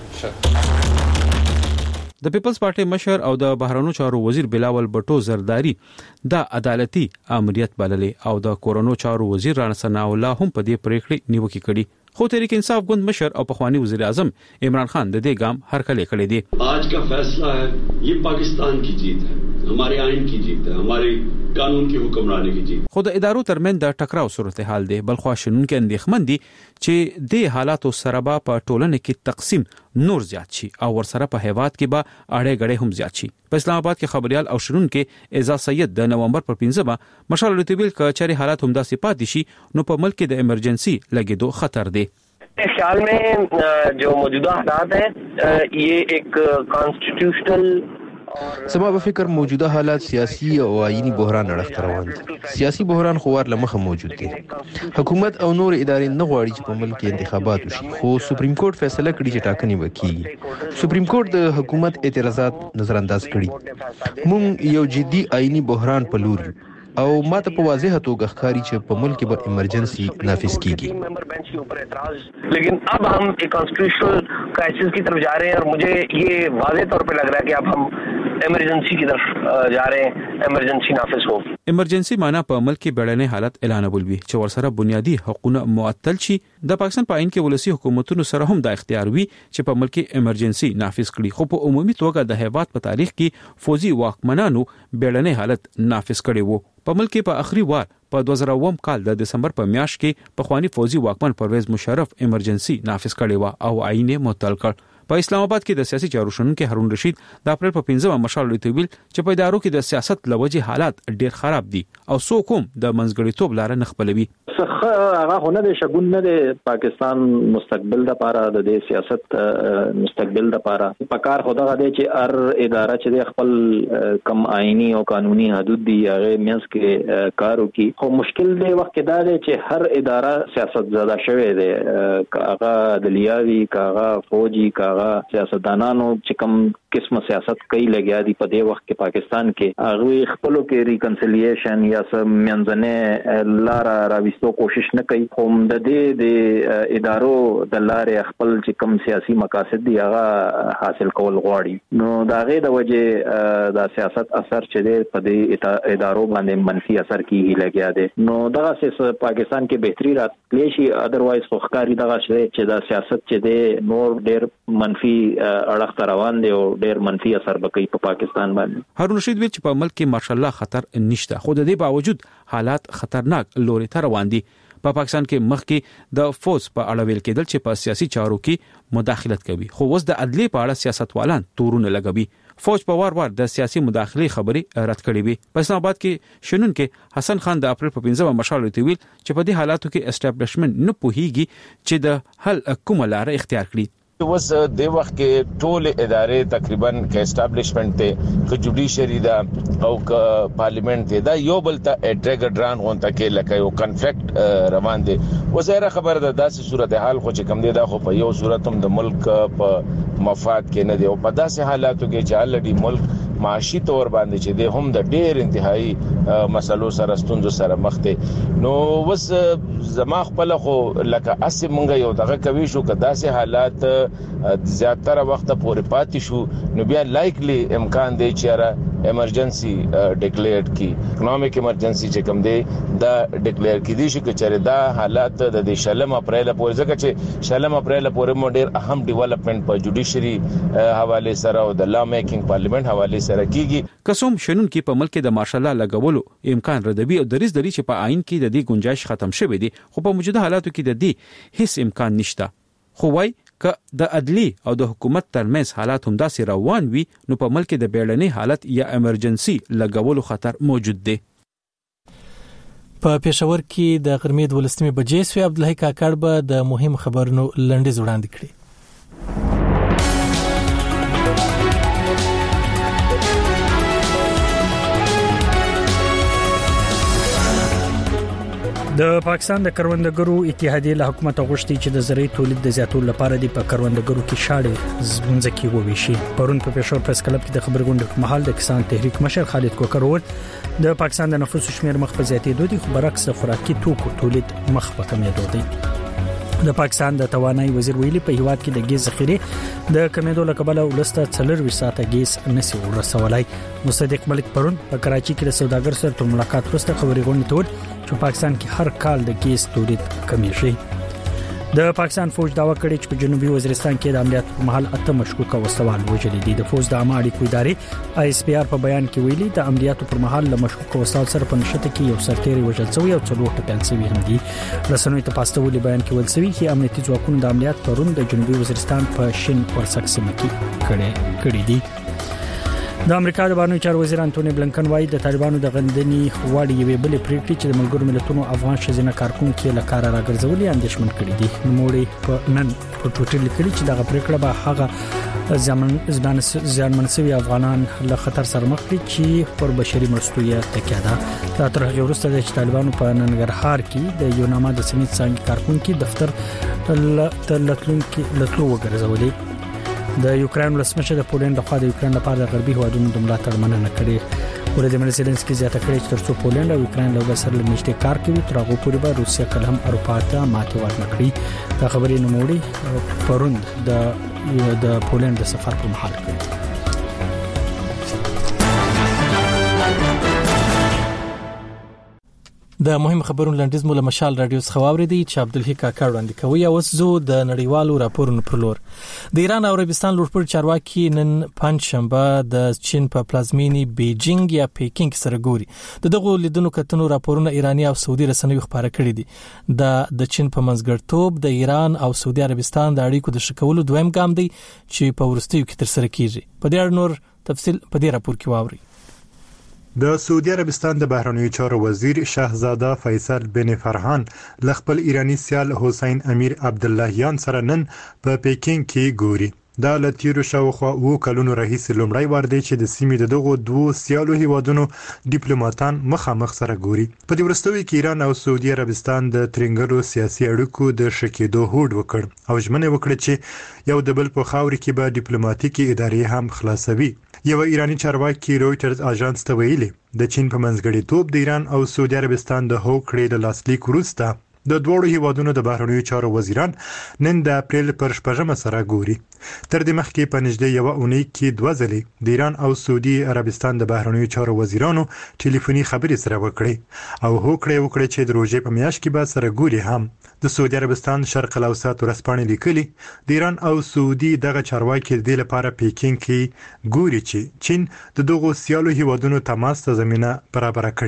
د پیپلز پارټي مشر او د بهرانو چارو وزیر بلاول بټو زرداری د عدالتي امریت بللې او د کورونو چارو وزیر رانا ثنا الله هم په دې پریکړې نیوکه کړې. خو تحریک انصاف ګوند مشر او پخوانی وزیر اعظم عمران خان د دې ګام هرکلی کړی دی. آج کا فیصلہ ہے یہ پاکستان کی جیت ہے، ہمارے آئین کی جیت ہے، ہمارے قانون کی حکمرانی کی جیت. خو د ادارو ترمن د ټکراو صورتحال دی. بلخوا شنونکو اندېښمن دي چې د حالاتو سره به په ټولنه کې تقسیم نور زیات شي او ورسره په هیواد کې به اړې غړې هم زیات شي. په اسلام آباد کې خبريال او شنونکو اعزاز سید د نومبر پر پنځمه مشال لټویل ک چاري حالات هم داسې پاتې شي نو په ملک کې د ایمرجنسي لګیدو خطر دی. اس خیال میں جو موجودہ حالات ہیں یہ ایک کانسٹیټیوشنل سما په فکر موجوده حالات سیاسي او آئینی بحران اړخ روان دي. سیاسي بحران خو ور لمخه موجود دی. حکومت او نور ادارې نه غواړي چې په ملک کې انتخابات وشي خو سپریم کورټ فیصله کړی چې ټاکنې وکړي. سپریم کورټ د حکومت اعتراضات نظر انداز کړي. مونږ یو جدي آئینی بحران په لور او ماته په واضح توګه ښکاري چې په ملک کې به ایمرجنسي نافذ کیږي. لیکن اب ہم ایک کانسٹیٹیوشنل کرائسس کی طرف جا رہے ہیں اور مجھے یہ واضح طور پہ لگ رہا ہے کہ اب ہم ایمرجنسی کی طرف جا رہے ہیں، ایمرجنسی نافذ ہو. ایمرجنسی معنا په ملک کې بیړنۍ حالت اعلانول وي چې ورسره بنیادی حقوقونه معطل شي. د پاکستان په عین کې ولسی حکومتونو سره هم دا اختیار وي چې په ملک کې ایمرجنسی نافذ کړي. خو په عمومي توګه د هیواد په تاریخ کې فوجي واکمنانو بیړنۍ حالت نافذ کړي وو. په ملک کې په اخري وار په دوه زره اووه کال د دسمبر په میاشت کې پخوانی فوجي واکمن پرویز مشرف ایمرجنسي نافذ کړي و او عین معطل کړ. په اسلام آباد کې د سیاسي چارو شنونکو هارون رشید د اپریل په پنځمه مشال لټویل چې په ادارو کې د سیاست لوجه حالات ډیر خراب دي او څوک هم د منځګړیتوب لار نه خپلوي. هغه هونه د شګون نه د پاکستان مستقبل د پاره د سیاست مستقبل د پاره پکار خدای غواړي چې هر اداره چې د خپل کم آئینی او قانوني حدود دی هغه مینس کې کار وکړي. خو مشکل دی وخت کې دا دی چې هر اداره سیاست زده شوی دی، هغه د لیاوی کاغه فوجي کاغه سیاستدانانو چې کوم قسمه سیاست کوي لګیا دي په دې وخت کې پاکستان کې هغه خپلو کې ریکنسیلیشن یا سم منځنه لار راوستو کوشش نه کوي. خو د دې د ادارو د لارې خپل چې کوم سیاسي مقاصد دي هغه حاصل کول غواړي نو دا غي د وجه د سیاست اثر چې دی په دې ادارو باندې منفي اثر کیږي لګیا دي. نو دغه سیاست پاکستان کې بهتري راتلی شي اذروایز خو ښکاری دغه چې د سیاست چې دی نور ډیر منفي اړخ روان دی او ډیر منفي اثر وکړي په پاکستان باندې. هارون رشید ویل چې په ملک کې ماشاءالله خطر نشته خو د دې باوجود حالات خطرناک لوري ته روان دي. په پاکستان کې مخکې د فوج په اړه ویل کېدل چې په سیاسي چارو کې مداخلت کوي، خو اوس د عدلي په اړه سیاستوالان تورونه لګوي. فوج په وار وار د سیاسي مداخلې خبرې رد کړې وي. په اسلام آباد کې شنن کې حسن خان د اپریل په پنځمه مشال ورته ویل چې په دې حالاتو کې اسټابلیشمنت نه پوهیږي چې د حل کومه لار اختیار کړي. اوس د وخت کې ټول ادارې تقریبا کې اسټابلیشمنت ته ک جوډیشری دا او ک پارلیمنت ته دا یو بل ته اټریګ ډران غونته کې لکه یو کنفلیکټ روان دي. وزیره خبر ده داسې صورتحال خو چې کم دي دا خو په یو صورت هم د ملک په مفاد کې نه دی او په داسې حالاتو کې چې الډي ملک معاشي تور باندې چې د هم د ډېر انتهایی مسلو سره ستونزو سره مخ دي. نو وس زما خپل خو لکه اسی مونږ یو دغه کوي شو که داسې حالات زیاتره وخت پورې پاتې شو نو بیا لایکلی امکان دی چې را ایمرجنسي ډیکلیئر کی اکونومیک ایمرجنسي چې کوم دی دا ډیکلیئر کی دي شو چې چیرې دا حالات د شلم اپریل پورې ځکه چې شلم اپریل پورې مو ډېر اهم ډیولپمنٹ په جوډیشري حواله سره او د لا میکینګ پارلیمنت حواله سره کیږي. قسم شنن کې په ملک د مارشال لا لګولو امکان ردوي او دریز دری چې په آئین کې د دې گنجائش ختم شوه دي، خو په موجوده حالاتو کې د دې هیڅ امکان نشته. خو وای ک د عدلی او د حکومت ترمنځ حالات هم داسې روان وي نو په ملک د بیړني حالت یا ایمرجنسي لګولو خطر موجود دی. په پېښور کې د غرمې دولسمې بجې سوی عبدالحی کاکړ به د مهم خبرونو لنډیز وړاندې کړي. د پاکستان د کروندګرو اتحادیې له حکومت غوښتي چې د زراعتي تولید د زیاتولو لپاره د کروندګرو کې شاړې زمونځکي وویشي. پرون په پېښور پریس کلب کې د خبرګونډ په محل د کسان تحریک مشر خالد کوکر وویل د پاکستان د نفوس شمیر مخ په زیاتېدو دي، خو برعکس خوراکي توکو تولید مخ په کمیدو دی. د پاکستان د توانایي وزیر ویلي په هیواد کې د ګیس ذخیره د کمیدو لکبله ولسته څلور ساعته ګیس نسی ورسولای. مصدق ملک پرون په کراچي کې د سوداګر سره تر ملاقات وروسته خبري غونډه ته چې پاکستان کې هر کال د ګیس تولید کمیږي. د پاکستان فوج داوا کړې چې په جنوبي وزیرستان کې د عملیات په محل اته مشکوک وسوال وجلي دي. د فوج د عامه اړیکو ادارې آی اس پی آر په بیان کې ویلي د عملیاتو پر مهال له مشکوک وسوال سره په نشته کې یو سرتیری وژل شوی او څلور ټپيان شوي هم دي. رسنوي ته پاستولي بیان کې ویل شوی چې امنیتي ځواکونو د عملیات پرون د جنوبي وزیرستان په شین ورسک سیمه کې کړي کړي دي. د امریکا د بهرنیو چارو وزیر انټونی بلنکن وايي د طالبانو د غندنی غواړي یوې بلې پریکړې چې د ملګرو ملتونو افغان شزینه کارکونکو له کار راګرځولي اندیشمن کړي دي. نوموړي په نن په ټوټر لیکلي چې دغه پریکړه به هغه ځمن ځانمن سوي افغانان له خطر سره مخ کړي چې پر بشري مرستو یې تکیه ده. دا تر هغه وروسته چې طالبانو په ننګرهار کې د یو نامه د سمیت څنګه کارکونکو دفتر تلتلونکو لټلو وګرځولي. د یوکرين ولسمشر د پولند لخوا د یوکرين لپاره د غربي هوادونو د ملاتړ مننه کړې. ولادیمیر زيلنسکي زیاته کړې چې ترڅو پولند او یوکرين له سره نږدې کار کوي تر هغه پورې به روسیا کله هم اروپا ته ماتې ورنکړي. دا خبرې نوموړي پروند د د پولند د سفر په محل کړې. د مهم خبرونو لنډیز مو له مشال رادیو څخه واوریدي چې عبدالحی کاکړ وړاندې کوي. اوس زو د نړیوالو راپورونو پر لور. د ایران او عربستان لوړپوړي چارواکي نن پنځشنبه د چین په پلازمینی بیجینګ یا پیکینګ سره ګوري. د دغه لیدونو کتنو راپورونه ایرانی او سعودي رسنیو خبره کړې دي. د د چین په منځګړتوب د ایران او سعودي عربستان د اړیکو د شکولو دویم ګام دی چې په ورستیو کې تر سره کیږي. په دې اړه نور تفصیل په دې راپور کې واوري. د سعودي عربستان د بهرنیو چارو وزیر شاهزاده فیصل بن فرحان ل خپل ایرانی سیال حسین امیر عبداللهیان سره نن په پیکینګ کې ګوري. دا لتیرو شاوخوا وو کلونو رئیس لومړی وار دی چې د سیمې د دغو دوه سیالو هیوادونو ډیپلوماټان مخامخ سره ګوري. په دې ورستوي کې ایران او سعودي عربستان د ترنګلو سیاسي اړیکو د شکېدو هوډ وکړ او ژمنه وکړه چې یو د بل په خاور کې به ډیپلوماټیکي ادارې هم خلاصوي. یو ایرانی چارواکي رويټرز اژانس ته ویلي د چین په منځګړیتوب د ایران او سعودي عربستان د هوکړې د لاسلیک وروسته د دوړو هیوادونو د بهرنیو چارو وزیران نن د اپریل پر شپږمه سره ګوري. تر دې مخکې په نږدې یو اونۍ کې دوه ځلې د ایران او سعودي عربستان د بهرنیو چارو وزیرانو ټلیفوني خبرې سره وکړې او هوکړه وکړه چې د روزې په میاشت کې به سره ګوري. هم د سعودي عربستان شرق الاوسط ورسپانې لیکلي د ایران او سعودي دغه چارواکي د لپاره پیکینګ کې ګوري چې چین د دغو سیالو هیوادونو تماس ته زمينه برابر کړې ده.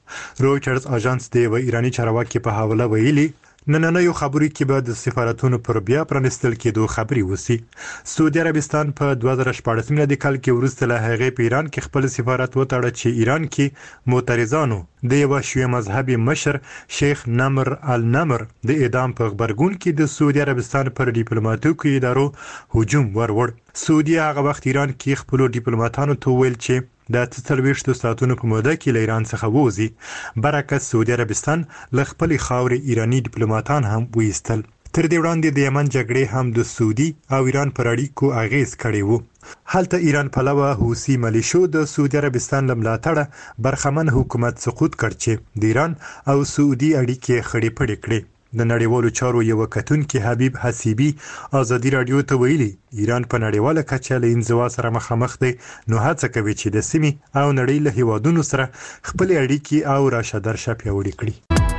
رويټرز اژانس د و ایرانی چارواکي په حواله ویلي نننیو خبرو کې به د سفارتونو پر بیا پرانستل کېدو خبري وسی. سعودي عربستان په دوه زره شپږ میلادي کال کې ورسته له هغه په ایران کې خپل سفارت وتاړه چې ایران کې معترضانو د یو شیعه مذهبي مشر شیخ نمر النمر د اعدام په خبرګون کې د سعودي عربستان پر ډیپلوماټیکو ادارو هجوم ورور. سعودي هغه وخت ایران کې خپل ډیپلوماټانو ته ویل چې د تسلويشتو ساعتونو په موده کې له ایران څخه ووزي. برعکس سعودي عربستان له خپل خاورې ایرانی ډیپلوماټان هم وېستل. تر دې وړاندې د یمن جګړې هم د سعودي او ایران پر اړیکو اغیز کړی وو. هلته ایران پلوه حوثي ملیشو د سعودي عربستان لملاتړه برخمن حکومت سقوط کړ چې د ایران او سعودي اړیکې خړې پړې کړې. د نړیوالو چارو یو کتونکي حبیب حسیبی ازادي رادیو ته ویلي ایران په نړیواله کچه له انزوا سره مخامخ دی، نو هڅه کوي چې د سیمې او نړۍ له هیوادونو سره خپل اړیکې او راشه درشه پیاوړې کړي.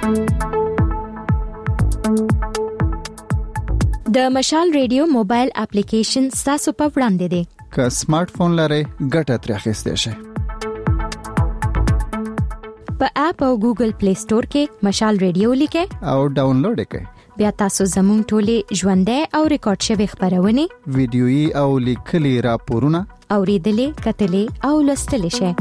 د مشال ریډیو موبایل اپلیکیشن تاسو په وړاندې دی. که سمارټ فون لرئ ګټه ترې اخیستئ شئ. په اپ او ګوګل پلی سٹور کې مشال ریډیو لیکئ او ډاونلوډ کړئ. بیا تاسو زموږ ټولې ژوندۍ او ریکارډ شوی خبرونه ویډیويي او لیکلي راپورونه اوریدلې کتلې او لوستلې شئ.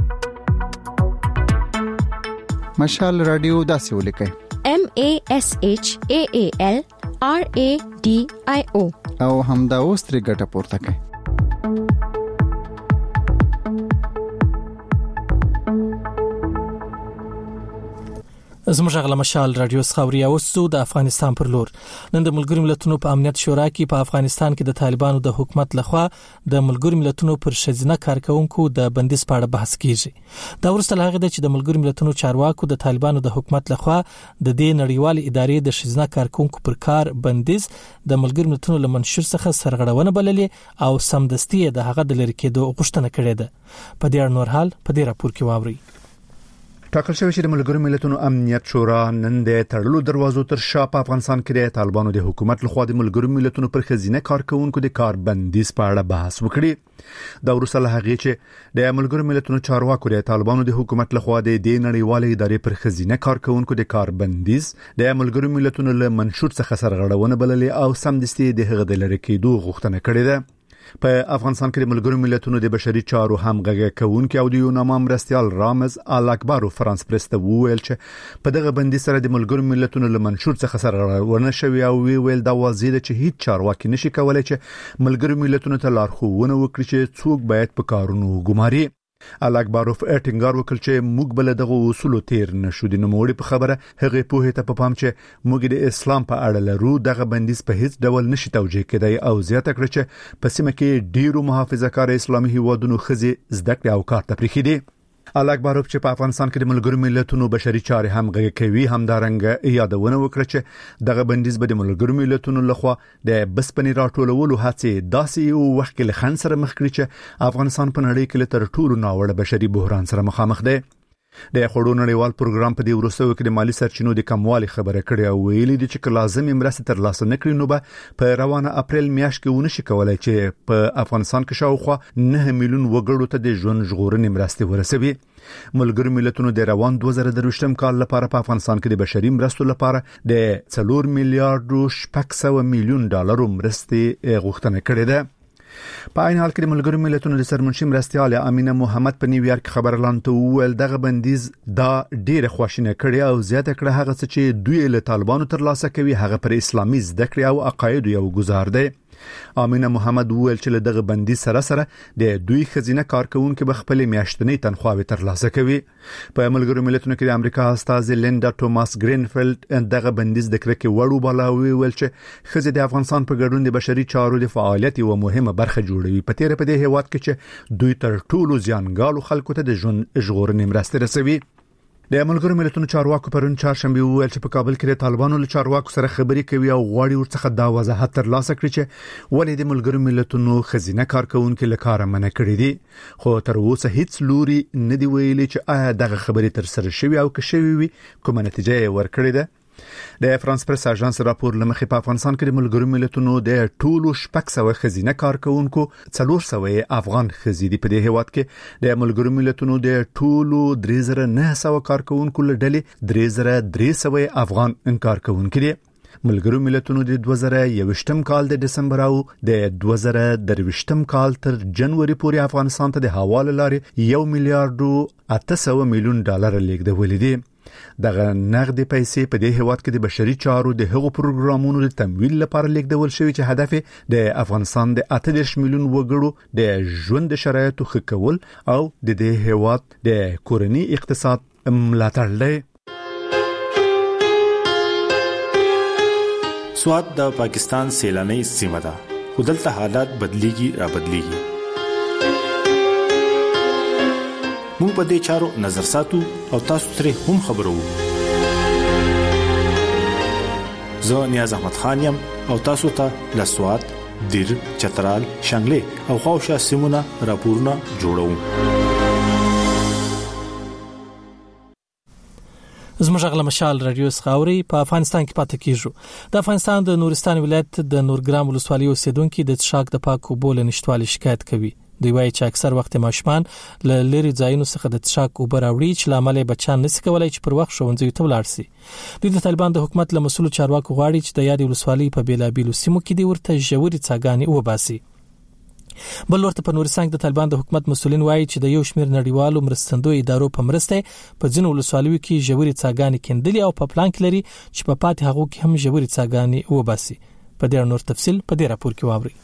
مشال رادیو داسې ولیکئ M A S H A A L R A D I O او همدا اوس ترې ګټه پورته کړئ. زموږ غل مشال رادیو خبري اوسو د افغانستان پر لور. نن د ملګرو ملتونو په امنیت شورا کې په افغانستان کې د طالبانو د حکومت لخوا د ملګرو ملتونو پر شذنه کارکونکو د بندیز په اړه بحث کیږي. دا ورسته لاغه د چې د ملګرو ملتونو چارواکو د طالبانو د حکومت لخوا د دې نړیوال ادارې د شذنه کارکونکو پر کار بندیز د ملګرو ملتونو لمنشور څخه سرغړونه بللې او سمدستي د هغه د لری کېدو غوښتنه کړې ده. په دې اړه نور حال په دې راپور کې واوري. ټاکل شوی چې د ملګرو ملتونو امنیت شورا نن د تړلو دروازو تر شا په افغانستان کې د طالبانو د حکومت لخوا د ملګرو ملتونو پر خزینه کارکونکو د کار بندیز په اړه بحث وکړي. دا ورسره هغه چې د ملګرو ملتونو چارواکو د طالبانو د حکومت لخوا د دې نړیوالې ادارې پر خزینه کارکونکو د کار بندیز د ملګرو ملتونو له منشور څخه سرغړونه بللې او سمدستي د هغه د لری کېدو غوښتنه کړې ده. په افغانستان کې د ملګرو ملتونو د بشري چارو همغږي کوونکي او د یوناما مرستيال رامز الکبر فرانس پریس ته وویل چې په دغه بندي سره د ملګرو ملتونو له منشور څخه سرغړونه شوی او ویل دا واضح ده چې هیڅ چارواکي نشي کولای چې ملګرو ملتونو ته لارښوونه وکړي چې څوک باید په کارونو ګماري. الکبروف ټینګار وکړ چې موږ بل دغه اصول تیر نشو د نوموړي په خبره هغه په هیته په پام چې موږ د اسلام په اړه لرو دغه بندیز په هیڅ ډول نشي توجیه کېدای او زیاته کړ چې په سیمه کې ډیرو محافظه‌کار اسلامي هیوادونو خزي زده کړې او کار تفریخي دي. الکبروف چې په افغانستان کې د ملګرو ملتونو بشري چارې همغږي کوي همدارنګه یادونه وکړه چې دغه بندیز به د ملګرو ملتونو لخوا د بسپنې راټولولو هڅې داسې یو وخت کې لخن سره مخ کړي چې افغانستان په نړۍ کې تر ټولو ناوړه بشري بحران سره مخامخ دی. د خړو نړیوال پروګرام په دې وروستیو کې د مالی سرچینو د کموالي خبره کړې او ویلي دي چې لازمي مرسته تر لاسه نکړي نو به په روانه اپریل میاشت کې ونشي کولای چې په افغانستان کې شاوخوا نه میلیون وګړو ته د ژوند ژغورنې مرسته ورسوي. ملګرو ملتونو د روان دوه زره درویشتم کال لپاره په افغانستان کې د بشري مرستو لپاره د څلور میلیارډ شپږ سوه میلیون ډالر مرستې غوښتنه کړې ده. په عین حال کې د ملګرو ملتونو د سرمنشي مرستيال امینه محمد په نیویارک خبرلاند ته وویل دغه بندیز دا ډیره خواشینه کړي او زیاته کړه هغه څه چې دوی له طالبانو تر لاسه کوي هغه پر اسلامي زده کړې او عقاید یو گزار دی. امینه محمد وویل چې دغه بندي سره سره د دوی خزینه کارکونکو به خپل میاشتنی تنخواه تر لاسه کوي. په ملګرو ملتونو کې د امریکا استاذ لیندا توماس گرینفیلد دغه بندیز د کرکې وړو بلاوي ویل چې خزې د افغانستان په ګډون د بشري چارو د فعالیت یو مهمه برخه جوړوي. په تیر په دې هیواد کې چې دوی تر ټولو زیانګالو خلکو ته د ژوند ژغورنې مرسته رسوي. د ملګرو ملتونو چارواکو پرون چهارشنبه ویل چې په کابل کې د طالبانو له چارواکو سره خبرې کوي او غواړي ورڅخه دا وضاحت تر لاسه کړي چې ولې د ملګرو ملتونو خزینه کارکونکو له کار منع کړي دي. خو تر اوسه هیڅ لوري نه دی ویلي چې آیا دغه خبرې تر سره شوی او که شوی وي کومه نتیجه ورکړي ده. د فرانس پریس اژانس راپور لمخې په افغانستان کې د ملګرو ملتونو د ټولو شپږ سوه خزینه کارکونکو څلور سوه افغان خزيدي په دې هیواد کې د ملګرو ملتونو د ټولو درې زره نه سوه کارکونکو له ډلې درې زره درې سوه افغان کارکونکو دي. ملګرو ملتونو د دوه زره یوویشتم کال د دسمبر او د دوه زره درویشتم کال تر جنوري پورې افغانستان ته د حواله لارې یو میلیارډ اته سوه میلیون ډالر لیږدول دي. دغه نغدي پیسې په دې هیواد کې د بشري چارو د هغو پروګرامونو د تمویل لپاره لیږدول شوی چې هدف د افغانستان د اته دېرش میلیون وګړو د ژوند شرایطو ښه کول او د دې هیواد د کورني اقتصاد ملاتړ دی. سواد د پاکستان سیلاني سیمه ده خو دلته حالات بدليږي را بدليږي. موږ په دې چارو نظر ساتو او تاسو ترې هم خبرو. زه نیاز احمد خان یم او تاسو ته له سواد، دیر، چترال، شانګلې او خواوشا سیمونه راپورونه جوړوم. زموږ غل مشال رادیو سخاوري په افغانستان کې پاتې کیږو. د افغانستان د نورستان ولایت د نورګرام ولسوالۍ اوسیدونکو د څښاک د پاکو بول نشټوالي شکایت کوي. دوی وايي چې اکثر وخت ماشومان له لری ځایونو څخه د څښاک اوبه راوړي چې لامل بچان نشي کولای چې پر وخت ښوونځي ته ولاړ شي. دوی د طالبان د حکومت له مسؤل چارواکو غواړي چې د یادې ولسوالۍ په بیلابیلو سیمو کې دی ورته ژورې څاګانې وباسي. بل ورته په نورستان د طالبان د حکومت مسؤلین وایي چې د یو شمېر نړیوالو مرستندوی ادارو په مرسته په ځینو ولسوالیو کې ژورې څاګانې کېندلې او په پلان کې لري چې په پاتې هغو کې هم ژورې څاګانې وباسي. په دې نور تفصيل په دې راپور کې واوري.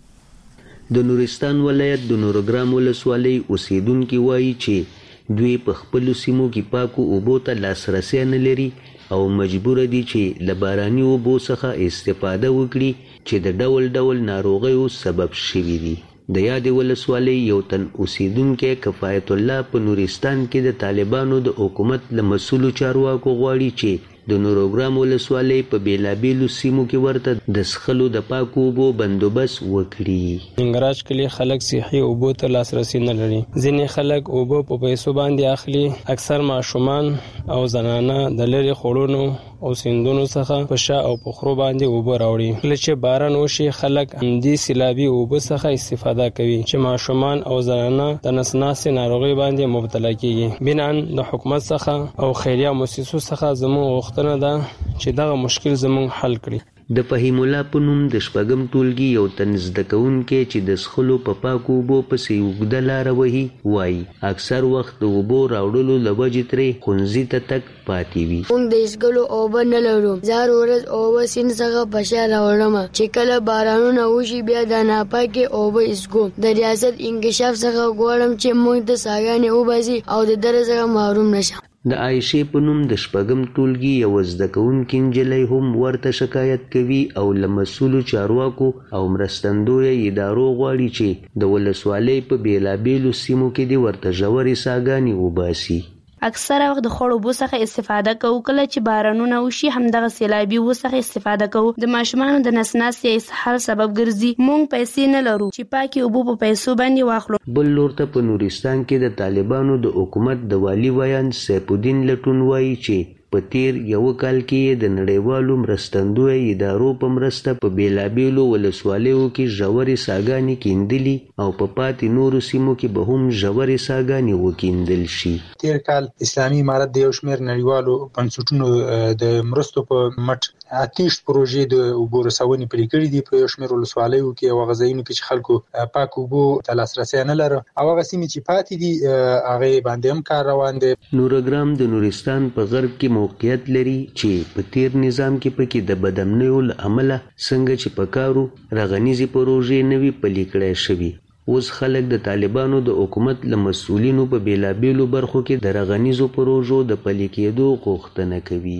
د نورستان ولایت د نورګرام ولسوالۍ اوسیدونکو وایي چې دوی په خپل سیمو کې پاکو اوبو ته لاسرسي نه لري او مجبور دي چې له باراني اوبو څخه استفاده وکړي چې د ډول ډول ناروغیو سبب شوي دي. د یادې ولسوالۍ یو تن اوسیدونکی کفایت الله په نورستان کې د طالبانو د حکومت له مسؤلو چارواکو غواړي چې د نورګرام ولسوالۍ په بیلابیلو سیمو کې ورته د څښلو د پاکو اوبو بندوبست وکړي. ننګراج کلی خلک صحي اوبو ته لاسرسي نه لري. ځینې خلک اوبه په پیسو باندې اخلي. اکثر ماشومان او زنانه د لري خړونو او سیندونو څخه په شا او په خرو باندې اوبه راوړي. کله چې باران وشي خلک همدې سیلابي اوبه څخه استفاده کوي چې ماشومان او زنانه د نسناسي ناروغي باندې مبتلا کیږي. بنان د حکومت څخه او خیریه مؤسسو څخه زموږ غوښتنه ده چې دغه مشکل زموږ حل کړي. د فهیم الله په نوم د شپږم ټولګي یو تن زده کوونکی چې د څښلو په پاکو اوبو پسې اوږده لاره وهي وایي اکثر وخت د اوبو راوړلو له وجې ترې ښوونځي ته تګ پاتې وي. موږ د څښلو اوبه نه لرو. زه هره ورځ اوبه سیند څخه په شا راوړم چې کله بارانونه وشي بیا د ناپاکې اوبه څښو. د ریاست انکشاف څخه غواړم چې موږ د څاګانې وباسي او د درس څخه محروم نشم. د عایشې په نوم د شپږم ټولګي یو زده کوونکې نجلۍ هم ورته شکایت کوي او له مسؤلو چارواکو او مرستندویه ادارو غواړي چې د ولسوالۍ په بیلابیلو سیمو کې دې ورته ژورې څاګانې وباسي. اکثره وخت د خړو اوبو څخه استفاده کوو. کله چې بارانونه وشي همدغه سیلابي اوبو څخه استفاده کوو. د ماشومانو د نسناسي اسهال سبب ګرځي. موږ پیسې نه لرو چې پاکي اوبو په پیسو باندې واخلو. بل لور ته په نورستان کې د طالبانو د حکومت د والی ویان سیف الدین لټون وایي چې په تیر یو کال کې د نړیوالو مرستندوی ادارو په مرسته په بیلابیلو ولسوالیو کې ژورې څاګانې کیندلي او په پاتې نورو سیمو کې به هم ژورې څاګانې وکیندل شي. تیر کال اسلامي امارت د یو شمېر نړیوالو بنسټونو د مرستو په مټ اتیش پروژې د اوبو رسونې پلي کړي دي په یو شمېر ولسوالیو کې او هغه ځایونو کې چې خلکو پاک اوبو ته لاسرسی نه لري او هغه سیمې چې پاتې دي هغې باندې هم کار روان دی. نورګرام د نورستان په غرب کې موقعیت لري چې په تیر نظام کې پکې د بدامنیو له امله څنګه چې په کارو رغنیزي پروژې نوي پلي کړای شوي. اوس خلک د طالبانو د حکومت له مسؤلینو په بیلابیلو برخو کې د رغنیزو پروژو د پلي کېدو غوښتنه کوي.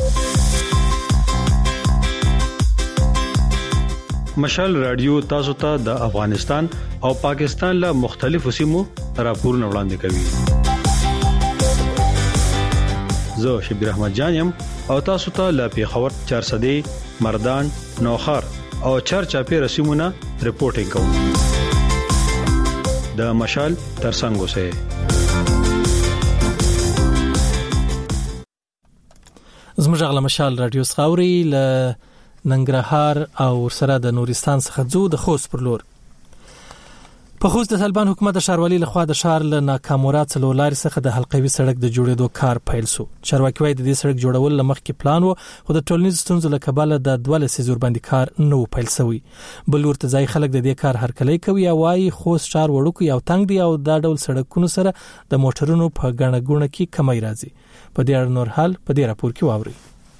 مشال رادیو تاسو ته د افغانستان او پاکستان له مختلفو سیمو راپورونه وړاندې کوي. زه شبیر احمد جان یم او تاسو ته له پیښور چارسدې مردان نوخار او چارچاپې رسمونه رپورټینګ کوم. د مشال ترڅنګ اوسئ. زموږ غلا مشال رادیو سخاوري ل ننګرهار او سره د نورستان څخه ځو د خوست پر لور. په خوست د طالبان حکومت د شاروالي لخوا د شهر له ناکامورات څلور لارې څخه د حلقوي سړک د جوړېدو کار پیل شو. چارواکي وايي د دې سړک جوړول لمخکې پلان وو، خو د ټولنیز ستونزو له کبله د دوه لسیزور باندې کار نه و پیل شوی. بل ورته ځای خلک د دې کار هرکلی کوي او وايي خوست شهر وړوکی او تنګ دی او دا ډول سړکونو سره د موټرونو په ګڼه ګوڼه کې کمی راځي. په دې اړه نور حال په دې راپور کې واوري.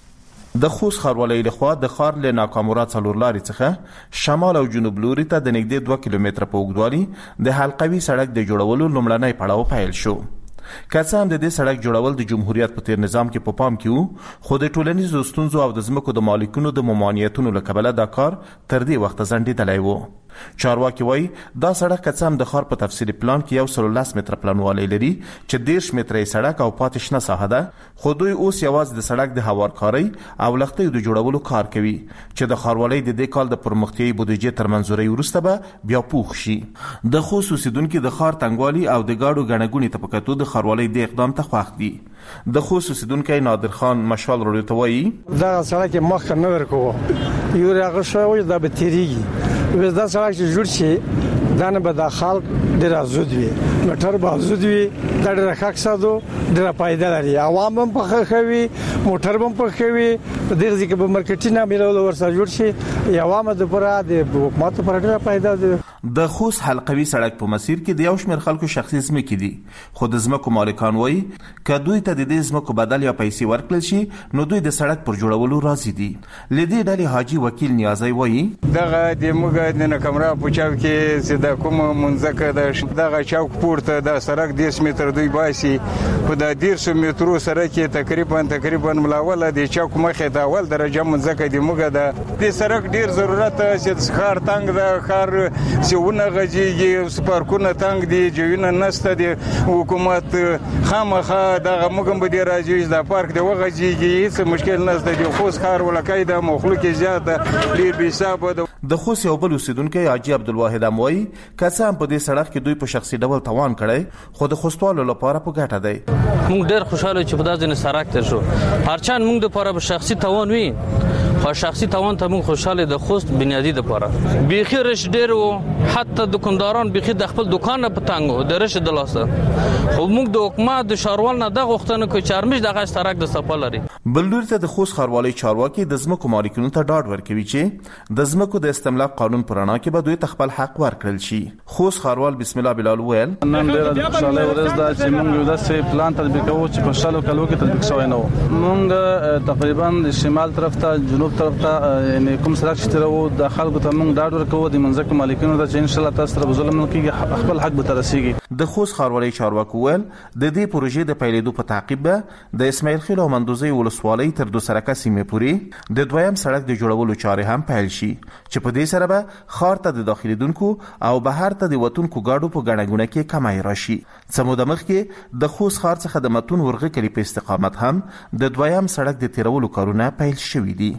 د خوست ښاروالۍ لخوا د ښار له ناکامورات څلور لارې څخه شمال او جنوب لوري ته د نږدې دوه کیلومتره په اوږدوالي د حلقوي سړک د جوړولو لومړنی پړاو پیل شو. که څه هم د دې سړک جوړول د جمهوریت په تیر نظام کې په پام کې وو، خو د ټولنیزو ستونزو او د ځمکو د مالکینو د ممانعتونو له کبله دا کار تر دې وخته ځنډېدلی و. چارواکي وایي دا سړک که څه هم د ښار په تفصیلي پلان کې یو سل لس متره پلانوالی لري چې دېرش متره یې سړک او پاتې شنه ساحه ده، خو دوی اوس یوازې د سړک د هوارکارۍ او لښتیو د جوړولو کار کوي چې د ښاروالۍ د دې کال د پرمختیایي بودیجې تر منظورۍ وروسته به بیا پوخ شي. د خوست اوسیدونکي د ښار تنګوالي او د ګاډو ګڼه ګوڼې ته په کتو د ښاروالۍ د اقدام ته خوښ دي. د خوست اوسیدونکی نادر خان مشال راډیو ته وایي دا سړک مخکې نه ورکوه، یو راغه شوی دا به تیریږي. وز دا سړک چې جوړ شي دا نه به د خلک ډېر ازود وي، موټر به ازود وي، دا ډېر ښه کسادو ډېر فایده لري. عوام هم په خوي، موټر هم په خوي، په دې ځکه به مارکیټینګ میلول ورسره جوړ شي. عوام د پره د حکومت پر ډېر فایده ده. د خوست حلقوي سړک په مسیر کې د یو شمېر خلکو شخصي ځمکې دي، خو د ځمکو مالکان وایي که دوی ته د دې ځمکو بدل یا پیسې ورکړل شي نو دوی د سړک پر جوړولو راضي دي. له دې ډلې حاجي وکیل نیازی وایي دغه د موږ د نکمرا په چاو کې چې د کوم منځکه د دغه چوک پورته د سړک دیرش متر دوی باسي، په د دیرش مترو سره کې تقریبا تقریبا ملاوله د چوک مخې د اول درجه منځکه د موږ د د سړک ډیر ضرورت چې ښار تنګ د ښار ونه غږیږي، سپارکونه تنګ دي، جوینه نسته دي، حکومت خامخا دغه موږ به دی راځي د پارک د وغږیږي، هیڅ مشکل نشته دی. خو ښار ولکای د مخلوق زیات ډیر بي حساب ده. د خوست یو بل اوسیدونکی حاجي عبدالواحد اموي که څه هم په دې سړک کې دوی په شخصي ډول توان کړی، خو د خوستوالو لپاره په ګټه دی. موږ ډیر خوشاله چې په داسې سړک ته شو، هرچند موږ د لپاره په شخصي توان وي، خو شخصي توان ته موږ خوشاله د خوست بنیادی د لپاره بيخي رش ډیر وو، حتی دکانداران بيخي د خپل دکان په تنګو د رش د لاسه، خو موږ د حکومت د شاروال نه د غوښتنه کوي چې ارمش دغه سړک د سپل لري. بل لوري ته د خوست ښاروالۍ چارواکي د ځمکو مالکینو ته ډاډ ورکوي چې د ځمکو د استملاک قانون پر رڼا کې به دوی ته خپل حق ورکړل شي. خوست ښاروال بسم الله بلال ویل نن ډیر خوشاله ورځ ده چې موږ یو داسې پلان تطبیق کوو چې په شالو کلو کې تطبیق شوی نه و. موږ تقریبا د شمال طرف ته جنوب طرف ته یعنی کوم سړک چې ترو د خلکو ته موږ ډاډ ورکوو د منځکه مالکینو ته چې ان شاء الله تاسو سره ظلم نه کیږي، خپل حق به ترسيږي. د خوست ښاروالۍ چارواکو ویل د دې پروژې د پیلېدو په تعقیب به د اسماعیل خیل او مندوزي ولسوالۍ تر دوه سرکه سیمې پورې د دویم سړک د جوړولو چارې هم پیل شي چې په دې سره به ښار ته د داخليدونکو او بهر ته د وتونکو ګاډو په ګڼه ګوڼه کې کمی راشي. څه موده مخکې د خوست ښار څخه د متون ورغه کلی په استقامت هم د دویم سړک د تیرولو کارونه پیل شوي دي.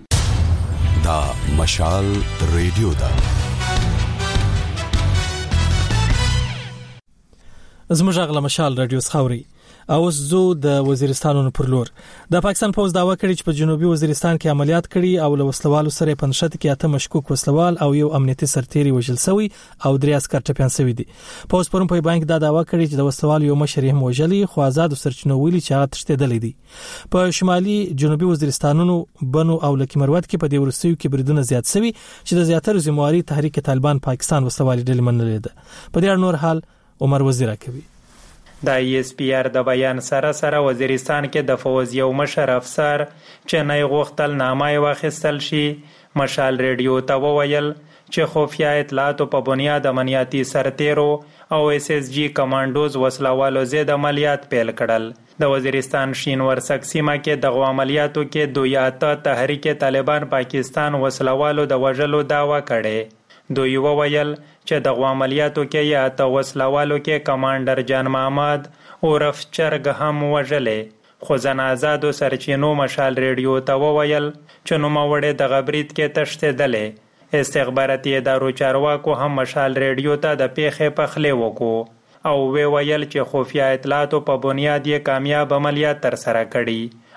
دا مشال ریډیو دا زموږ غلا مشال رادیو سخاوري. اوس زو د وزیرستانونو پر لور. د پاکستان پوز داوا کړی چې په جنوبي وزیرستان کې عملیات کړي او له وسلوالو سره په نشته کې اته مشکوک وسلوال او یو امنیتي سرتیری وژل شوی او درې عسكر ټپيان شوی دي. پوز پرون په بانک دا داوا کړی چې د وسلوال یو مشر هم وژلی، خو آزاد سرچینو ویلي چې هغه تښتیدلی دي. په شمالي جنوبي وزیرستانونو بنو او لکی مروت کې په دې ورسیو کې بریدونه زیات شوی چې د زیاتره زمواري تحریک طالبان پاکستان وسلوالي ډلې منلې ده. په دې اړه نور حال عمر وزیر کوي. د ای اس پی آر د بیان سره سره وزیرستان کې د فوز یو مشر افسر چې نه غوښتل نامه واخیستل شي مشال ریډیو ته وویل چې خفیه اطلاعاتو په بنیاد امنیتي سرتیرو او اس اس جی کمانډوز وسلوالو زید عملیات پیل کړل. د وزیرستان شینورسک سیمه کې د عملیاتو کې دوی اته تحریک طالبان پاکستان وسلوالو د وژلو داوا کړي. دوی وویل چې د عملیاتو کې یا ته وسلوالو کې کمانډر جان محمد عرف چرګ هم وژلې، خو ځان آزادو سرچینو مشال ریډیو ته وویل چې نوموړی د غبرید کې تښتېدلی. استخباراتي ادارو چارواکو هم مشال ریډیو ته د پیښې پخلی وکړو او وی ویل چې خفیه اطلاعاتو په بنیاد یې کامیاب عملیات ترسره کړي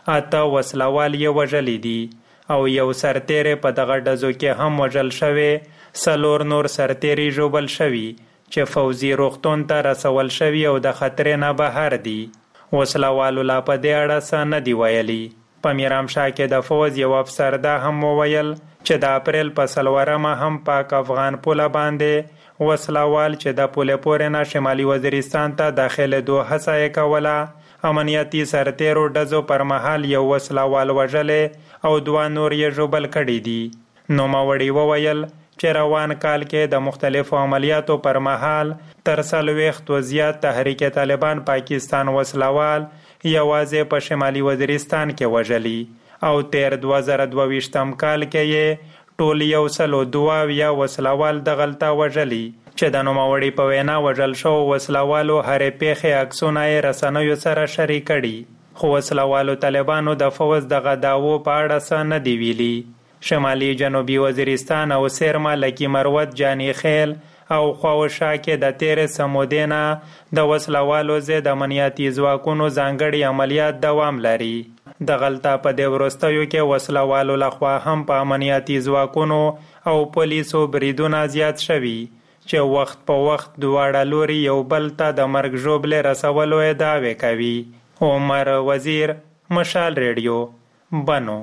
اته وسلوال یې وژلي دي او یو سرتیری په دغه ډزو کې هم وژل شوی. څلور نور سرتیري ژوبل شوي چې فوزي روغتون ته رسول شوي او د خطرې نه بهر دي. وسلوالو لا په دې اړه څه نه دي ویلي. په میرامشاه کې د فوز یو افسر دا هم وویل چې د اپریل په څلورمه هم پاک افغان پوله باندې وسلوال چې د پولې پورې نه شمالي وزیرستان ته داخلېدو هڅه یې کوله امنیتي سرتیرو ډزو پر مهال یو وسلوال وژلې او دوه نور یې ژوبل کړي دي. نوموړي وویل چې روان کال کې د مختلفو عملیاتو پر مهال تر څلوېښتو زیات تحریک طالبان پاکستان وسلوال یوازې په شمالي وزیرستان کې وژلي او تیر دوه زره دوه ویشتم کال کې یې ټول یو سل او دوه اویا وسلوال دغلته وژلي چې د نوموړي په وینا وژل شوو وسلوالو هرې پیښې عکسونه یې رسنیو سره شریک کړي. خو وسلوالو طالبانو د فوز دغه دعوو په اړه څه نه دي ویلي. شمالي جنوبي وزیرستان او سیرما لکی مروت جانی خیل او خواوشا کې د تیرې سمودې نه د وسلوالو ضد امنیتي ځواکونو ځانګړي عملیات دوام لري. دغلته په دې وروستیو کې وسلوالو لخوا هم په امنیتي ځواکونو او پولیسو بریدونه زیات شوي چې وخت په وخت دواړه لوري یو بل ته د مرګ ژوبلې رسولو ادعاوې کوي. عمر وزیر، مشال ریډیو، بنو.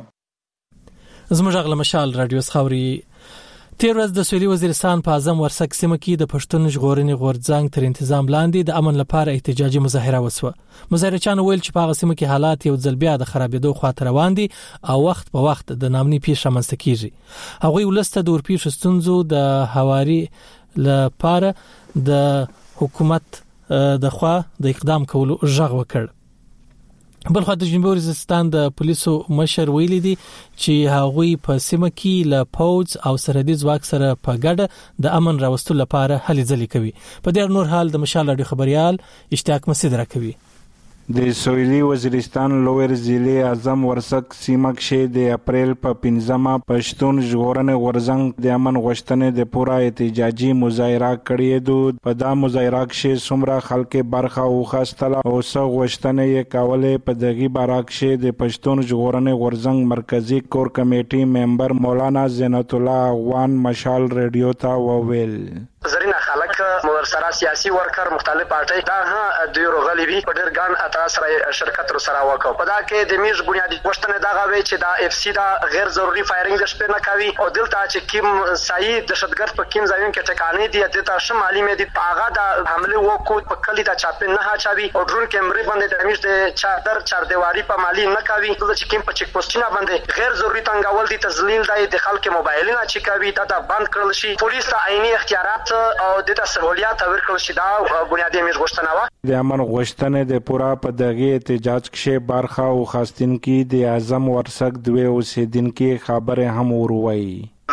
زموږ غل مشال رادیو خاوري. تیر ورځ د سویلي وزیرستان په اعظم ورسک سیمه کې د پښتون ژغورنې غورځنګ تر انتظام لاندې د امن لپاره احتجاجي مظاهره وسوه. مظاهرچیانو ویل چې په هغه سیمه کې حالات یو ځل بیا د خرابېدو خواته روان دي او وخت په وخت د نامني پیښه رامنځته کیږي. هغوی ولسته د ورپېښو ستونزو د هواري لپاره د حکومت د خوا د اقدام کولو غږ وکړ. بل خو د جنوبي وزیرستان د پولیسو مشر ویلي دي چې هغوی په سیمه کې له پوځ او سرحدي ځواک سره په ګډه د امن راوستلو لپاره هلې ځلې کوي. په دې نور حال د مشال رادیو خبريال اشتیاق مسعود راکوي. د سویلي وزیرستان لویر ضلع اعظم ورسک سیمه کې د اپریل په پنځمه پښتون ژغورنې غورځنګ د امن غوښتنې د پوره احتجاجي مظاهره کړې ده. په دا مظاهره کې څومره خلک برخه واخیستله او څو غوښتنې یې کولې. په دغه باره کې د پښتون ژغورنې غورځنګ مرکزی کور کمیټې ممبر مولانا زینت الله افغان مشال ریډیو ته وویل زرینه خلک مور سره سیاسي ورکر مختلف پارټي دا ها د یورغلی وی په ډیر ګان اتاس سره شرکت رو سره وکاو. په دا کې د میز بنیادی غوښتنه دا غوي چې دا اف سی دا غیر ضروري فایرینګ د شپې نه کوي او دلته چې کیم صحیح دهشتګرد په کیم ځایون کې ټکانې دي د شمالي مې د پاغه د حمله وکړو په کلی دا چاپین نه هاچوي او ډرون کیمرې باندې د میز د چادر چار دیواری په مالی نه کوي. د چې کیم په چک پوسټونه باندې غیر ضروري تنګول دي تذلیل دی د خلکو موبایلونه چې کوي دا بند کړل شي. پولیس ته عیني اختیارات او د تسهولیات ورکړل شي. دا بنیادی میز غوښتنه و. د امن غوښتنې د پورا په دغه احتجاج کې برخه او خاصتن کې د اعظم ورسک دوی اوسیدونکو خبره هم وروي.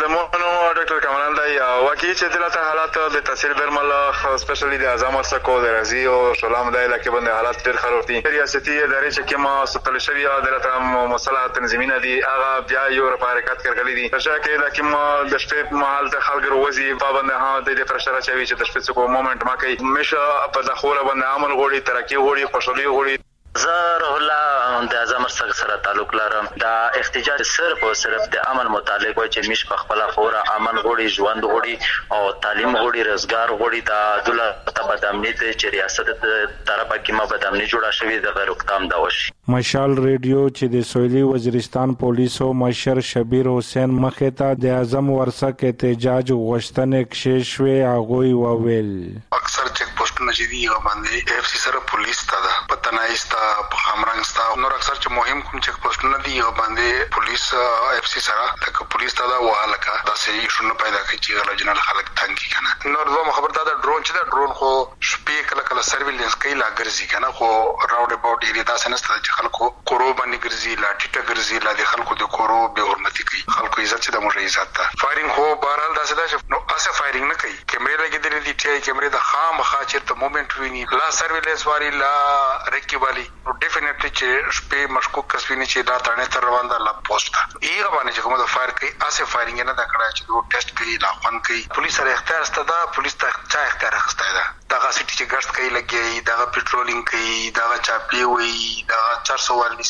ډاکټر کمال دی واقعي چې دلته حالات د تاثیر درمل سپیشلی د اعظم ورسک او د رضی او سلام دی لکه باندې حالات ډیر خراب دي. ریاستي ادارې چې کومه ستل شوی دلته مصالحه تنظیمینه دي هغه بیا یو حرکت کړګلې دي. چې کې د کوم د شپې محل ته خلک روزي پابند ها د پرشر چوي چې د شپې څو مومنت ما کوي مشه په داخله باندې عمل غوړي ترقی غوړي خوشحالي غوړي. زه روح الله د اعظم ورسک سره تعلق لرم. دا احتجاج صرف او صرف د امن متعلق و چې مش په خپل خورا امن غوړي ژوند غوړي او تعلیم غوړي روزګار غوړي د دولت ته بدامنی ته چې ریاست طرفه کې ما بدامنی جوړه شوې د غیر حکام دا وشي. مشال ریډیو چې د سویلي وزیرستان پولیسو مشر شبیر حسین مخه ته د اعظم ورسک احتجاج غوښتنې کې شوې هغه وویل اکثر چک پوسټونه چې دی باندې اف سی سره پولیس ته پتنایستا په خامرنګ ستا نور اکثر چې مهم کوم چک پوسټونه دی باندې پولیس اف سی سره تک پولیس ته دا وهلکه دا صحیح شنو پیدا کوي چې جنرال خلک تنګ کی کنه. نور دوه خبر دا ډرون چې دا ډرون خو شپې کله کله سرویلنس کوي لا ګرځي کنه خو راوډ اباوټ ایریا دا سنسته چې خلکو کورو باندې ګرځي لا ټیټه ګرځي لا د خلکو د کورو به حرمتي کوي. خلکو عزت چې د موږ عزت ته فایرینګ خو بهرال دا څه دا نو اسه فایرینګ نه کوي. کیمرې لګېدلې دي چې کیمرې د خام خا چې ته مومنت ویني لا سرویلنس والی لا ریکی والی نو ډیفینټلی چې شپې مشکوک کسبینه چې دا تانه تر روان ده لا پوسټ ایغه باندې چې کومه د فایر کوي اسه فایرینګ نه دا کړای چې دوه ټیسټ کوي لا خوان کوي. پولیس سره اختیار ستدا پولیس ته چا اختیار اخسته ده دا سټی چې ګشت کوي لګي دا پټرولینګ کوي دا چاپی وي دا چار سو والني سي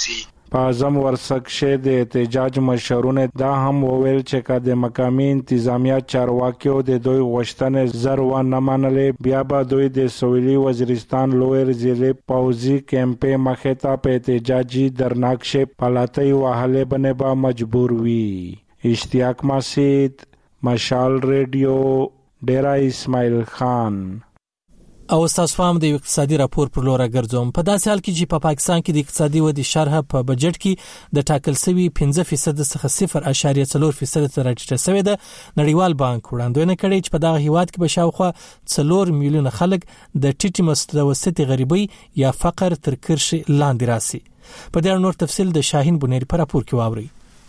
په اعظم ورسکشه د احتجاج مشرونه دا هم وویل چې که د مقامي انتظامیه چارواکیو د دوی غوښتنې زر و نه منلې بیا به دوی د سویلي وزیرستان لویر ضلع پوځي کیمپې مخې ته په احتجاجي درناکشه پلاتۍ وهلې بنې به مجبور وي. اشتیاق مسید، مشال ریډیو، ډیرا اسماعیل خان. او تاسو هم د اقتصادي راپور پر لور ګرځوم. په داسې حال کې چې په پاکستان کې د اقتصادي ودې شرح په بجټ کې د ټاکل شوی پنځه فیصد څخه صفر اعشاریه څلور فیصد ته راټیټه شوې ده. نړیوال بانک وړاندوینه کړې چې په دغه هیواد کې به شاوخوا څلور میلیون خلک د ټیټې متوسطې غریبۍ یا فقر تر کرښې لاندې راسي. په دې اړه نور تفصیل د شاهین بنيري په راپور کې واوري.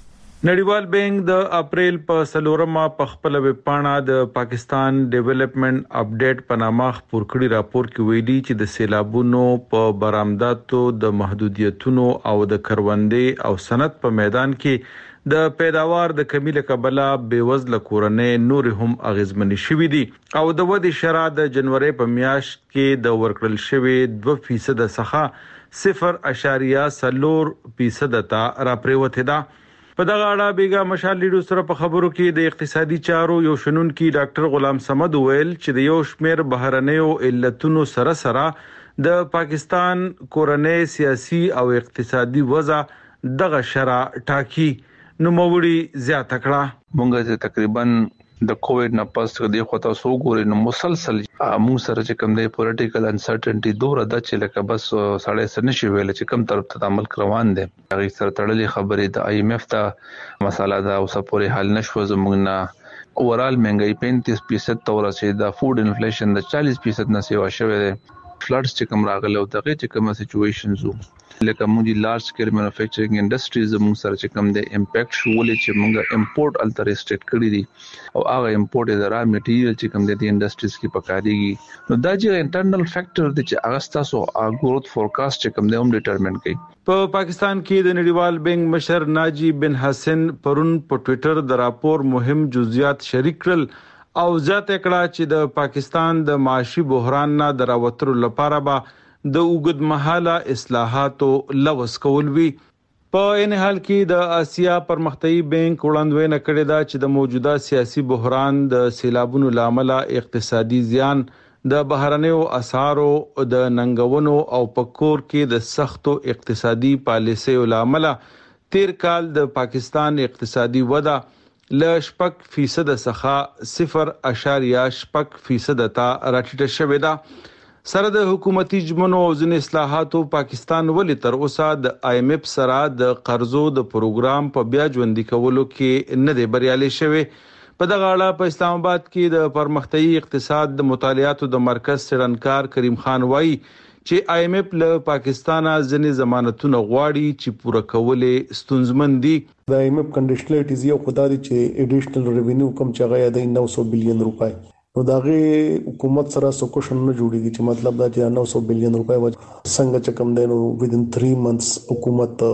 نړیوال بانک د اپریل په سلورمه په خپل ویب پاڼه د پاکستان ډیولپمنٹ اپډیټ په نامه خپور کړي راپور کې ویلي چې د سیلابونو په برآمداتو د محدودیتونو او د کروندې او صنعت په میدان کې د پیداوار د کمی له کبله بیوزله کورنۍ نور هم اغیزمنې شوې دي او د ودې شرح د جنوري په میاشت کې د ورکړل شوی دوه فیصد څخه صفر اعشاریه څلور فیصد ته راپریوته ده. په دغه اړه بیګا مشال لیډو سره په خبرو کې د اقتصادي چارو یو شنونکي ډاکټر غلام صمد ویل چې د یو شمېر بهرنیو علتونو سره سره د پاکستان کورنۍ سیاسي او اقتصادي وضع دغه شرح ټاکي. نو موړي زیاته کړه مونږ تقریبا د کووډ نه پس د خو تاسو ګورئ نو مسلسل موږ سره چې کوم دی پولیټیکل انسرټنټي دوره د چې لکه بس ساړې سن شي ویل چې کوم طرف ته عمل روان دي. هغه سره تړلې خبرې د آی ایم ایف ته مساله دا اوس پورې حل نشو. زموږ نه اورال مهنګي پینتیس فیصد تور رسید، د فود انفلیشن د چالیس فیصد نه سیوا شوی دی. فلډز چې کوم راغله او دغه چې کوم سچويشنز وو لکه موږ لارج سکیل مینوفیکچرینګ انډستریز موږ سره چې کوم د امپیکټ شولې چې موږ امپورټ الټر ریسټریکټ کړی دي او هغه امپورټ د را میټیریل چې کوم د انډستریز کې پکاريږي. نو دا چې انټرنل فیکٹر د چې هغه تاسو ګروث فورکاست چې کوم د هم ډیټرمن کوي. په پاکستان کې د نړیوال بانک مشر ناجی بن حسن پرون په ټوئیټر د راپور مهم جزئیات شریک کړل او ځات کړه چې د پاکستان د معاشي بحران نه دراوتلو لپاره به د اوږد مهاله اصلاحاتو لوس کول وی. په ان حال کې د آسیا پرمختیايي بانک وړاندوینه کړې ده چې د موجوده سیاسي بحران د سیلابونو لامل اقتصادي زیان د بهرنیو اسعارو د ننګونو او پکور کې د سختو اقتصادي پالیسیو لامل تیر کال د پاکستان اقتصادي وده ل شپږ فیصد څخه صفر اعشاریه شپږ فیصد ته راټیټه شوې ده. سره د حکومتي جمنو او ځین اصلاحاتو پاکستان ولې تر اوسه د آی ایم ایف سره د قرضو د پروګرام په بیا ژوندۍ کولو کې نه دی بریالي شوی. په دغه اړه په اسلام آباد کې د پرمختیايي اقتصاد د مطالعاتو د مرکز څېړنکار کریم خان وایي چې آی ایم ایف له پاکستانه ځینې ضمانتونه غواړي چې پوره کولې ستونزمن دي. د آی ایم ایف کنډیشنلټیز یو خدای چې ایډیشنل ریوینیو کم چغه د نو سو بلین روپۍ نو داغه حکومت سره سوکوشن نه جوړیږي چې مطلب دا چې نو سو بلین روپۍ و څنګه چې کم دینو ودین تھری منثس حکومت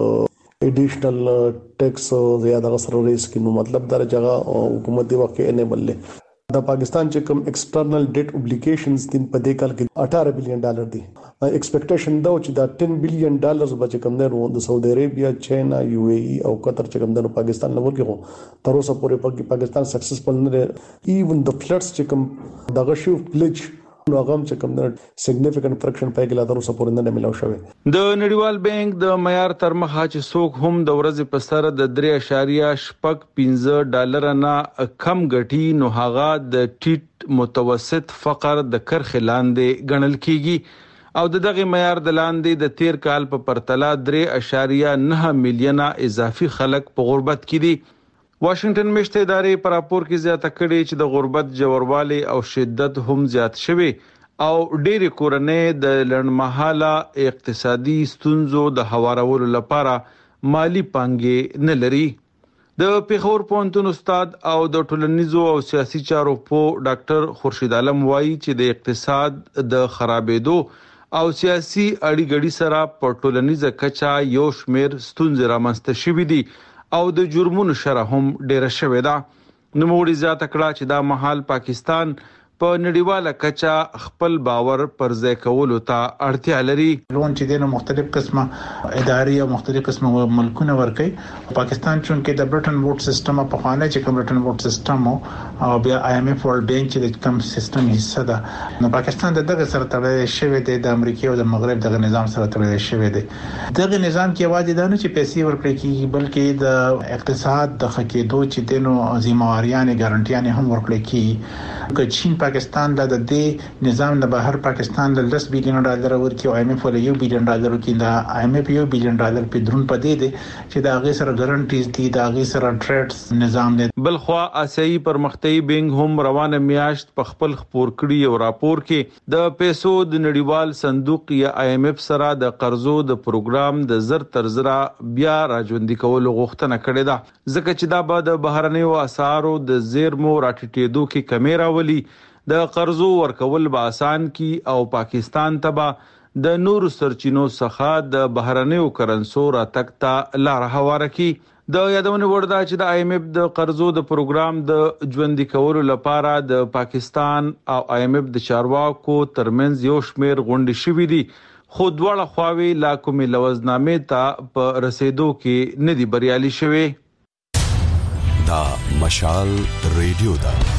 ایډیشنل ټیکس زیاده غسر ریس کې نو مطلب دا جگہ حکومت دی واقع انیبل له د پاکستان چې کوم ایکسټرنل ډیټ اوبلیګیشنز دین په دې کال کې اٹھارہ بلین ډالر دي. ایکسپیکټیشن دا چې دا ټین بلین ډالرز به کم نه د سعودي عربیا، چاینا، یو ای ای او قطر چې کم نه پاکستان لور کې تر اوسه پورې پاکستان سکسسفل نه ایون د فلډز چې کم دغه شو پلیج نو هغه چې کوم د سیګنیفیکانت فرکشن پای کې لا تر اوسه پورې نه ملاو شوی. د نړیوال بانک د معیار تر مخه چې څوک هم د ورځې په سر د درې اعشاریه شپږ پنځه ډالر نه کم ګټي نو هغه د ټیټ متوسط فقر د کرخ لاندې ګڼل کیږي او د دغه معیار د لاندې د تیر کال په پرتله درې اعشاریه نه میلیونه اضافي خلک په غربت کې دي. واشنگټن میشته ادارې پر راپور کې زیاته کړې چې د غربت جوړوالي او شدت هم زیات شوی او ډېری کورنۍ د لړمحاله اقتصادي ستونزو د هوارولو لپاره مالی پانګې نه لري. د پیښور پوهنتون استاد او د ټولنیزو او سیاسي چارو په ډاکټر خورشید عالم وایي چې د اقتصاد د خرابېدو او سیاسي اړیګړي سره په ټولنیزه کچه یو شمېر ستونزې رامنځته شوې دي او د جرمونو شرح هم ډیره شوې ده. نو موږ زیاته کړه چې دا مهال پاکستان په نړیواله کچا خپل باور پر ځای کولو ته اړتیا لري. لون چې دینو مختلف قسمه ادارې او مختلف قسمه ملکونه ورکي. پاکستان چون کې د برټن ووډ سیستم په خوانه چې کوم برټن ووډ سیستم او بیا آی ایم ایف ورلد بانک چې د کوم سیستم حصہ ده نو پاکستان دغه سره تړلې شوی دی د امریکا او د مغرب دغه نظام سره تړلې شوی دی. دغه نظام کې واجب ده چې پیسې ورکړي کیږي بلکې د اقتصاد د خکېدو چې دینو ذمہواریاں ګارانټیاں هم ورکړي کیږي. که چین پاکستان له د دې نظام نه بهر پاکستان له دس بلین ډالر ورکړي او آی ایم ایف له یو بلین ډالر ورکړي دا آی ایم ایف یو بلین ډالر په درون پدې دي چې دا غي سره ګارانټیز دي دا غي سره ټریډز نظام دی. بلخوا آسیایي پرمختیايي بینک هم روانه میاشت په خپل خبر کړي او راپور کې د پیسو د نړیوال صندوق یا آی ایم ایف سره د قرضو د پروګرام د زر تر زره بیا راځوندي کول غوښتنه کړې ده ځکه چې دا به د بهرنیو اسعارو د زیرمو راټیټېدو کې کمی راولي. د قرضو ورکول به آسان کی او پاکستان تبا د نور سرچینو څخه د بهرنیو کرنسو را تک ته لار هواره کی. د یادونه وردا چې د آی ایم ایف د قرضو د پروګرام د ژوندۍ کولو لپاره د پاکستان او آی ایم ایف د چارواکو ترمنځ یو شمیر غونډې شوې دي خو دواړه خواوې لا کومې لوزنامې ته په رسیدو کې ندي بریالي شوي. دا مشال ریډیو دا